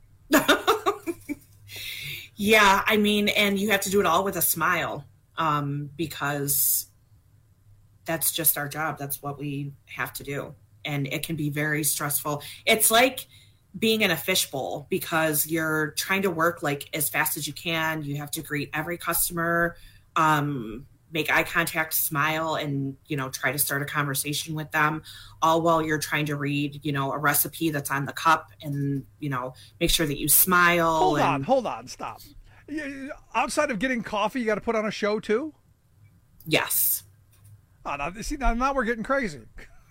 S21: Yeah, I mean, and you have to do it all with a smile um, because that's just our job. That's what we have to do. And it can be very stressful. It's like being in a fishbowl because you're trying to work like as fast as you can. You have to greet every customer. Um make eye contact, smile, and, you know, try to start a conversation with them, all while you're trying to read, you know, a recipe that's on the cup and, you know, make sure that you smile.
S14: Hold
S21: and...
S14: on, hold on, stop. Outside of getting coffee, you got to put on a show too?
S21: Yes.
S14: Oh, now, see, now, now we're getting crazy.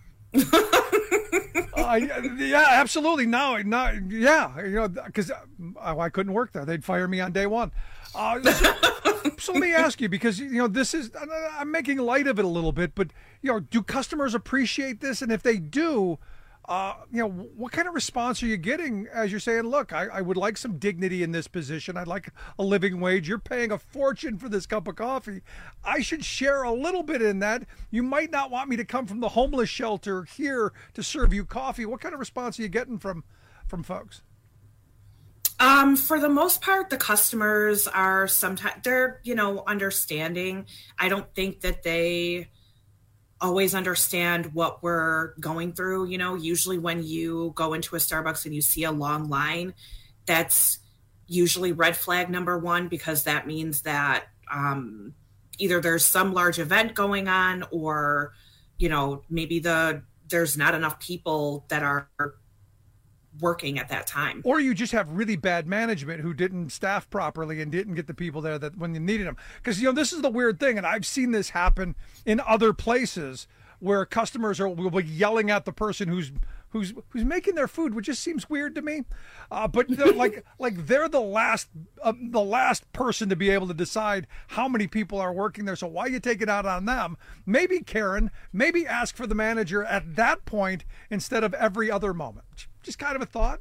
S14: uh, yeah, absolutely. Now, now, yeah, you know, because uh, I couldn't work there. They'd fire me on day one. Uh, so, so let me ask you, because, you know, this is, I'm making light of it a little bit, but, you know, do customers appreciate this? And if they do, uh, you know, what kind of response are you getting as you're saying, look, I, I would like some dignity in this position. I'd like a living wage. You're paying a fortune for this cup of coffee. I should share a little bit in that. You might not want me to come from the homeless shelter here to serve you coffee. What kind of response are you getting from, from folks?
S21: Um, for the most part, the customers are sometimes, they're, you know, understanding. I don't think that they always understand what we're going through. You know, usually when you go into a Starbucks and you see a long line, that's usually red flag number one, because that means that um, either there's some large event going on, or, you know, maybe the there's not enough people that are working at that time.
S14: Or you just have really bad management who didn't staff properly and didn't get the people there that when you needed them. Because, you know, this is the weird thing, and I've seen this happen in other places where customers are will be yelling at the person who's who's who's making their food, which just seems weird to me. Uh, but they're like like they're the last uh, the last person to be able to decide how many people are working there. So why you take it out on them? Maybe Karen, maybe ask for the manager at that point instead of every other moment. Just kind of a thought.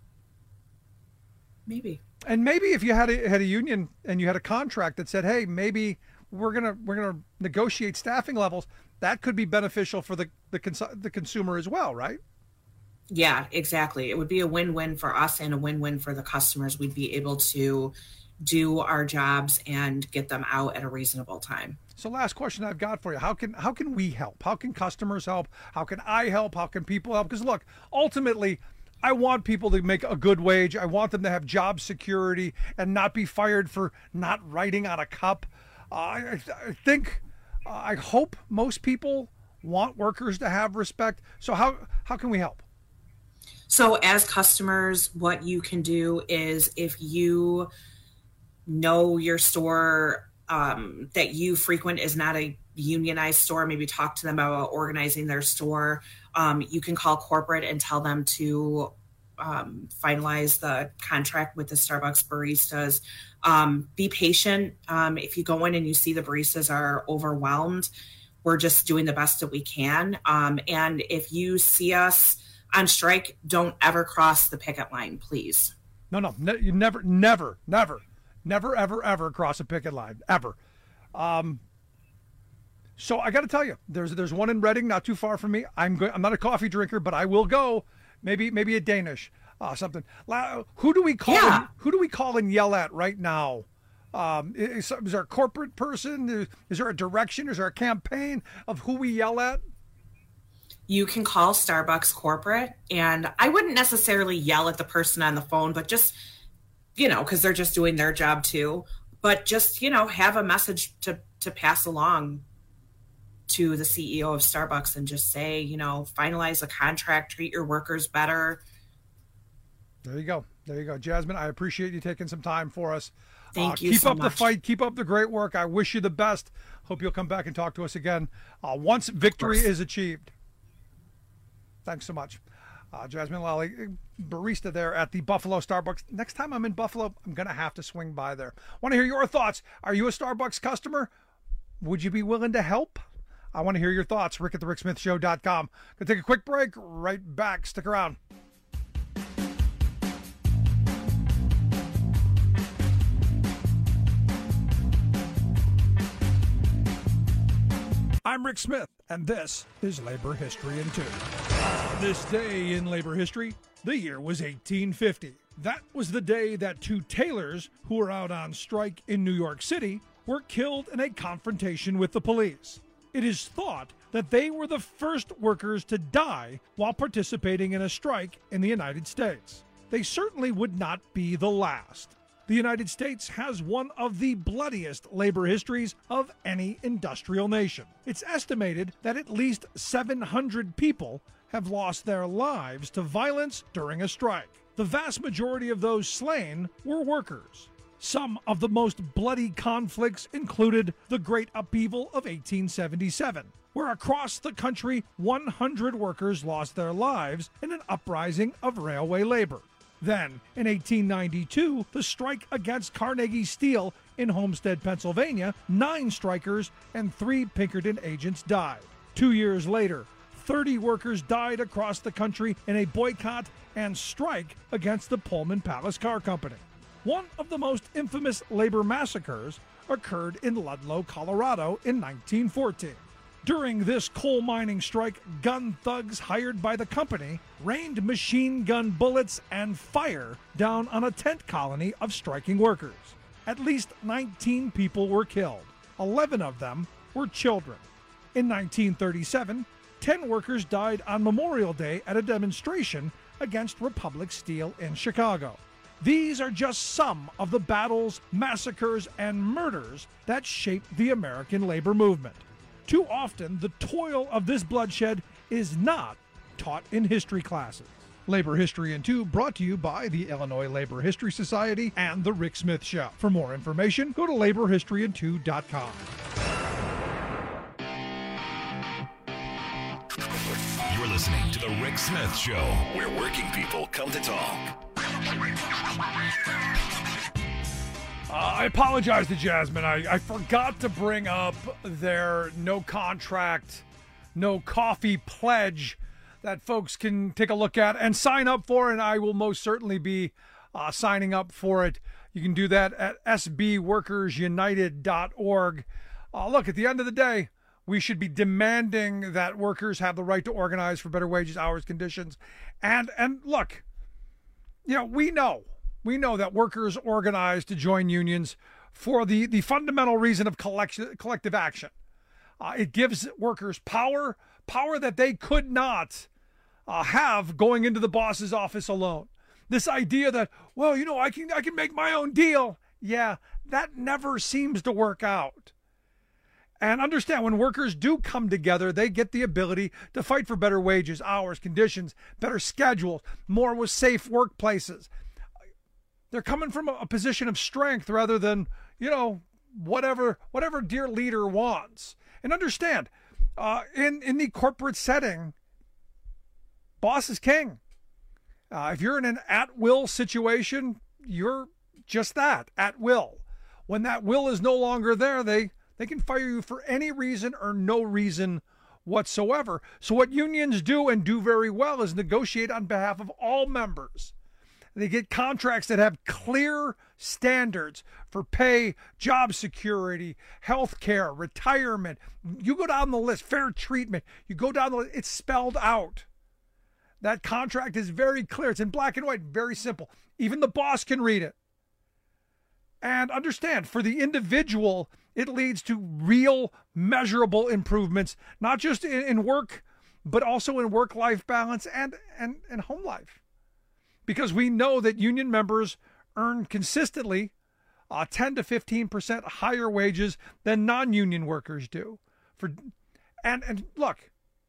S21: Maybe.
S14: And maybe if you had a, had a union and you had a contract that said, hey, maybe we're gonna we're gonna negotiate staffing levels, that could be beneficial for the the, cons- the consumer as well, right?
S21: Yeah, exactly. It would be a win-win for us and a win-win for the customers. We'd be able to do our jobs and get them out at a reasonable time.
S14: So last question I've got for you. How can how can we help? How can customers help? How can I help? How can people help? Because look, ultimately, I want people to make a good wage. I want them to have job security and not be fired for not writing on a cup. Uh, I, I think, uh, I hope most people want workers to have respect. So how how can we help?
S21: So as customers, what you can do is, if you know your store um, that you frequent is not a unionized store, maybe talk to them about organizing their store. Um, you can call corporate and tell them to um, finalize the contract with the Starbucks baristas. Um, be patient. Um, if you go in and you see the baristas are overwhelmed, we're just doing the best that we can. Um, and if you see us on strike, don't ever cross the picket line, please.
S14: No, no, ne- you never, never, never, never, ever, ever cross a picket line, ever. Um, so I got to tell you, there's there's one in Reading, not too far from me. I'm go- I'm not a coffee drinker, but I will go. Maybe maybe a Danish, uh, something. La- who do we call?
S21: Yeah.
S14: And, who do we call and yell at right now? Um, is, is there a corporate person? Is, is there a direction? Is there a campaign of who we yell at?
S21: You can call Starbucks corporate, and I wouldn't necessarily yell at the person on the phone, but just, you know, because they're just doing their job too. But just, you know, have a message to, to pass along to the C E O of Starbucks and just say, you know, finalize a contract, treat your workers better.
S14: There you go. There you go. Jasmine, I appreciate you taking some time for us.
S21: Thank
S14: uh,
S21: you
S14: Keep
S21: so
S14: up
S21: much.
S14: the fight. Keep up the great work. I wish you the best. Hope you'll come back and talk to us again uh, once victory is achieved. Thanks so much. Uh, Jasmine Lally, barista there at the Buffalo Starbucks. Next time I'm in Buffalo, I'm going to have to swing by there. Want to hear your thoughts. Are you a Starbucks customer? Would you be willing to help? I want to hear your thoughts. Rick at the Rick Smith Show dot com. Going to take a quick break. Right back. Stick around. I'm Rick Smith, and this is Labor History in Two. This day in labor history, the year was eighteen fifty. That was the day that two tailors who were out on strike in New York City were killed in a confrontation with the police. It is thought that they were the first workers to die while participating in a strike in the United States. They certainly would not be the last. The United States has one of the bloodiest labor histories of any industrial nation. It's estimated that at least seven hundred people have lost their lives to violence during a strike. The vast majority of those slain were workers. Some of the most bloody conflicts included the Great Upheaval of eighteen seventy-seven, where across the country one hundred workers lost their lives in an uprising of railway labor. Then, in eighteen ninety-two, the strike against Carnegie Steel in Homestead, Pennsylvania, nine strikers and three Pinkerton agents died. Two years later, thirty workers died across the country in a boycott and strike against the Pullman Palace Car Company. One of the most infamous labor massacres occurred in Ludlow, Colorado in nineteen fourteen. During this coal mining strike, gun thugs hired by the company rained machine gun bullets and fire down on a tent colony of striking workers. At least nineteen people were killed. eleven of them were children. In nineteen thirty-seven, ten workers died on Memorial Day at a demonstration against Republic Steel in Chicago. These are just some of the battles, massacres, and murders that shaped the American labor movement. Too often, the toil of this bloodshed is not taught in history classes. Labor History in two brought to you by the Illinois Labor History Society and The Rick Smith Show. For more information, go to labor history in two dot com.
S13: You're listening to The Rick Smith Show, where working people come to talk.
S14: Uh, I apologize to Jasmine. I, I forgot to bring up their no contract, no coffee pledge that folks can take a look at and sign up for, and I will most certainly be uh, signing up for it. You can do that at s b workers united dot org. Uh, look, at the end of the day, we should be demanding that workers have the right to organize for better wages, hours, conditions. And, and look, you know, we know. We know that workers organize to join unions for the, the fundamental reason of collection, collective action. Uh, it gives workers power, power that they could not uh, have going into the boss's office alone. This idea that, well, you know, I can I can make my own deal. Yeah, that never seems to work out. And understand, when workers do come together, they get the ability to fight for better wages, hours, conditions, better schedules, more with safe workplaces. They're coming from a position of strength rather than, you know, whatever whatever dear leader wants. And understand, uh, in, in the corporate setting, boss is king. Uh, if you're in an at-will situation, you're just that, at will. When that will is no longer there, they, they can fire you for any reason or no reason whatsoever. So what unions do and do very well is negotiate on behalf of all members. They get contracts that have clear standards for pay, job security, health care, retirement. You go down the list, fair treatment. You go down the list, it's spelled out. That contract is very clear. It's in black and white, very simple. Even the boss can read it. And understand, for the individual, it leads to real, measurable improvements, not just in, in work, but also in work-life balance and, and, and home life. Because we know that union members earn consistently uh, ten to fifteen percent higher wages than non-union workers do. For and and look,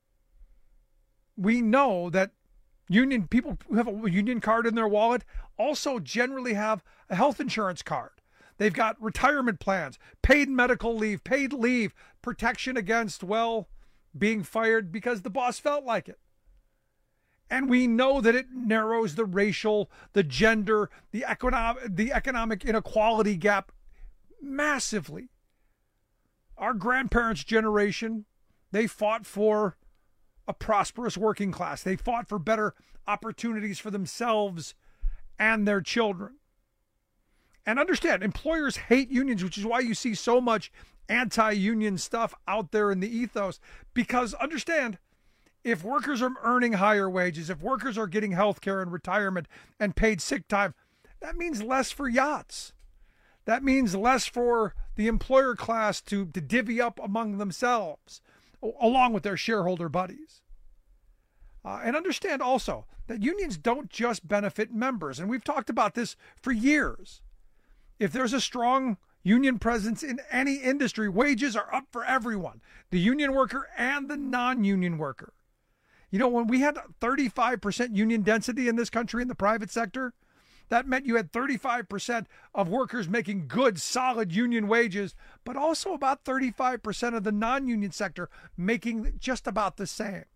S14: we know that union people who have a union card in their wallet also generally have a health insurance card. They've got retirement plans, paid medical leave, paid leave, protection against, well, being fired because the boss felt like it. And we know that it narrows the racial, the gender, the economic, the economic inequality gap massively. Our grandparents' generation, they fought for a prosperous working class. They fought for better opportunities for themselves and their children. And understand, employers hate unions, which is why you see so much anti-union stuff out there in the ethos. Because understand, if workers are earning higher wages, if workers are getting health care and retirement and paid sick time, that means less for yachts. That means less for the employer class to, to divvy up among themselves, along with their shareholder buddies. Uh, and understand also that unions don't just benefit members, and we've talked about this for years. If there's a strong union presence in any industry, wages are up for everyone, the union worker and the non-union worker. You know, when we had thirty-five percent union density in this country in the private sector, that meant you had thirty-five percent of workers making good, solid union wages, but also about thirty-five percent of the non-union sector making just about the same.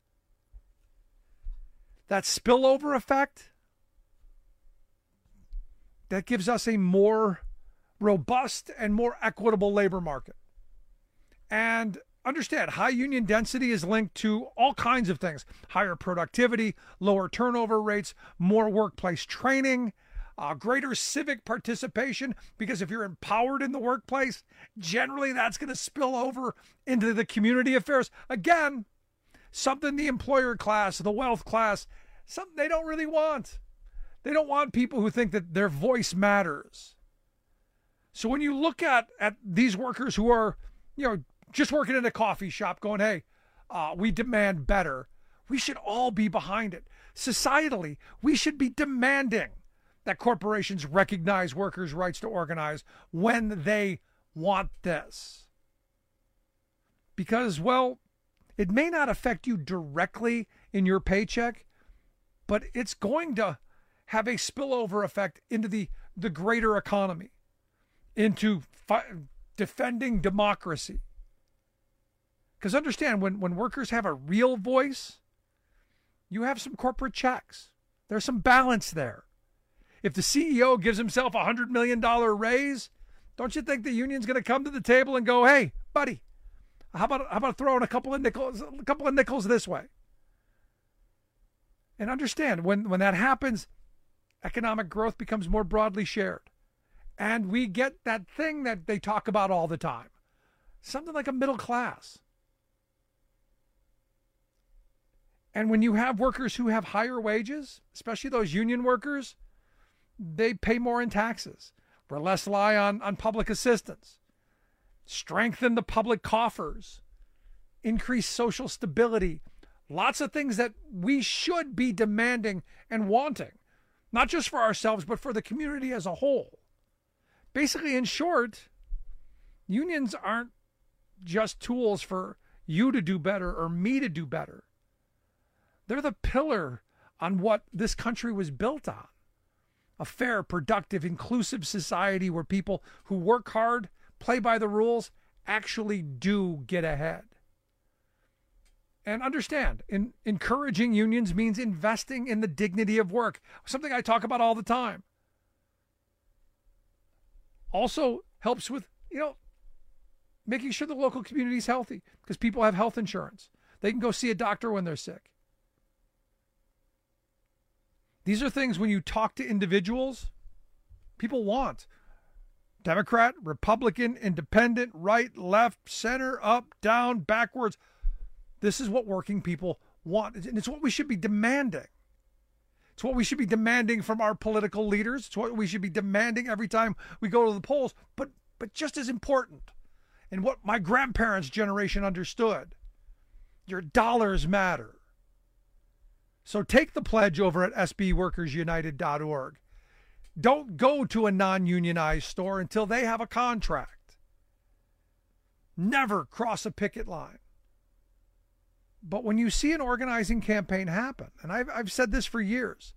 S14: That spillover effect, that gives us a more robust and more equitable labor market. And understand, high union density is linked to all kinds of things: higher productivity, lower turnover rates, more workplace training, uh, greater civic participation, because if you're empowered in the workplace, generally that's going to spill over into the community affairs. Again, something the employer class, the wealth class, something they don't really want. They don't want people who think that their voice matters. So when you look at, at these workers who are, you know, just working in a coffee shop going, hey, uh, we demand better, we should all be behind it. Societally, we should be demanding that corporations recognize workers' rights to organize when they want this. Because, well, it may not affect you directly in your paycheck, but it's going to have a spillover effect into the, the greater economy, into fi- defending democracy. Because understand, when, when workers have a real voice, you have some corporate checks. There's some balance there. If the C E O gives himself a one hundred million dollars raise, don't you think the union's going to come to the table and go, hey, buddy, how about how about throwing a couple of nickels, a couple of nickels this way? And understand, when, when that happens, economic growth becomes more broadly shared. And we get that thing that they talk about all the time, something like a middle class. And when you have workers who have higher wages, especially those union workers, they pay more in taxes, or less rely on, on public assistance, strengthen the public coffers, increase social stability, lots of things that we should be demanding and wanting, not just for ourselves, but for the community as a whole. Basically, in short, unions aren't just tools for you to do better or me to do better. They're the pillar on what this country was built on. A fair, productive, inclusive society where people who work hard, play by the rules, actually do get ahead. And understand, in, encouraging unions means investing in the dignity of work, something I talk about all the time. Also helps with, you know, making sure the local community is healthy, because people have health insurance. They can go see a doctor when they're sick. These are things, when you talk to individuals, people want. Democrat, Republican, independent, right, left, center, up, down, backwards. This is what working people want. And it's what we should be demanding. It's what we should be demanding from our political leaders. It's what we should be demanding every time we go to the polls. But, but just as important, and what my grandparents' generation understood, your dollars matter. So take the pledge over at S B workers united dot org. Don't go to a non-unionized store until they have a contract. Never cross a picket line. But when you see an organizing campaign happen, and I've, I've said this for years,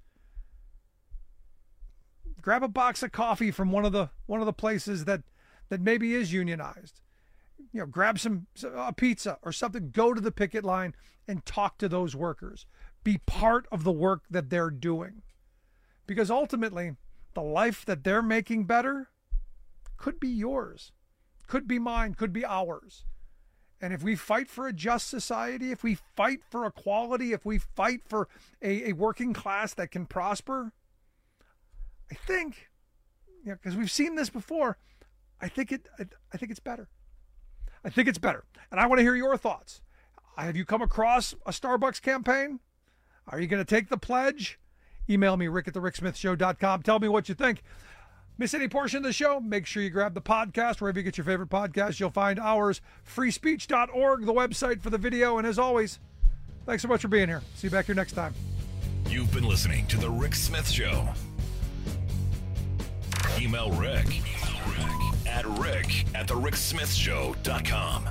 S14: grab a box of coffee from one of the one of the places that, that maybe is unionized. You know, grab some a pizza or something, go to the picket line and talk to those workers. Be part of the work that they're doing. Because ultimately, the life that they're making better could be yours, could be mine, could be ours. And if we fight for a just society, if we fight for equality, if we fight for a, a working class that can prosper, I think, you know, because we've seen this before, I think it. I, I think it's better. I think it's better. And I want to hear your thoughts. Have you come across a Starbucks campaign? Are you going to take the pledge? Email me, rick at the rick smith show dot com. Tell me what you think. Miss any portion of the show? Make sure you grab the podcast wherever you get your favorite podcast. You'll find ours, free speech dot org, the website for the video. And as always, thanks so much for being here. See you back here next time.
S13: You've been listening to The Rick Smith Show. Email Rick, Email Rick at rick at the rick smith show dot com.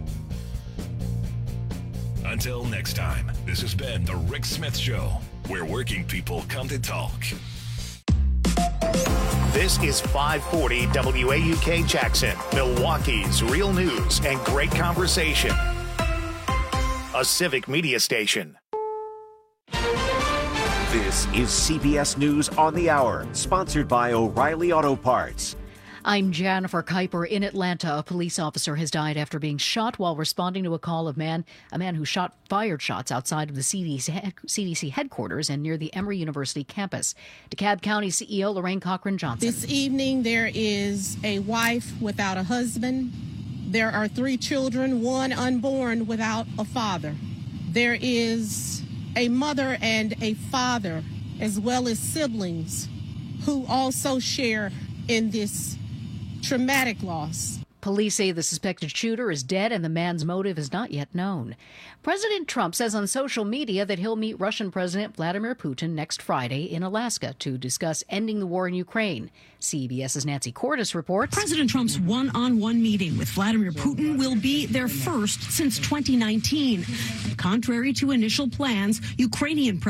S13: Until next time, this has been The Rick Smith Show, where working people come to talk.
S1: This is five forty W A U K Jackson, Milwaukee's real news and great conversation. A civic media station.
S3: This is C B S News on the Hour, sponsored by O'Reilly Auto Parts.
S2: I'm Jennifer Kuiper. In Atlanta, a police officer has died after being shot while responding to a call of man, a man who shot fired shots outside of the C D C, C D C headquarters and near the Emory University campus. DeKalb County C E O Lorraine Cochran Johnson.
S22: This evening, there is a wife without a husband. There are three children, one unborn without a father. There is a mother and a father, as well as siblings, who also share in this traumatic loss.
S2: Police say the suspected shooter is dead and the man's motive is not yet known. President Trump says on social media that he'll meet Russian President Vladimir Putin next Friday in Alaska to discuss ending the war in Ukraine. CBS's Nancy Cordes reports.
S23: President Trump's one-on-one meeting with Vladimir Putin will be their first since twenty nineteen. Contrary to initial plans, Ukrainian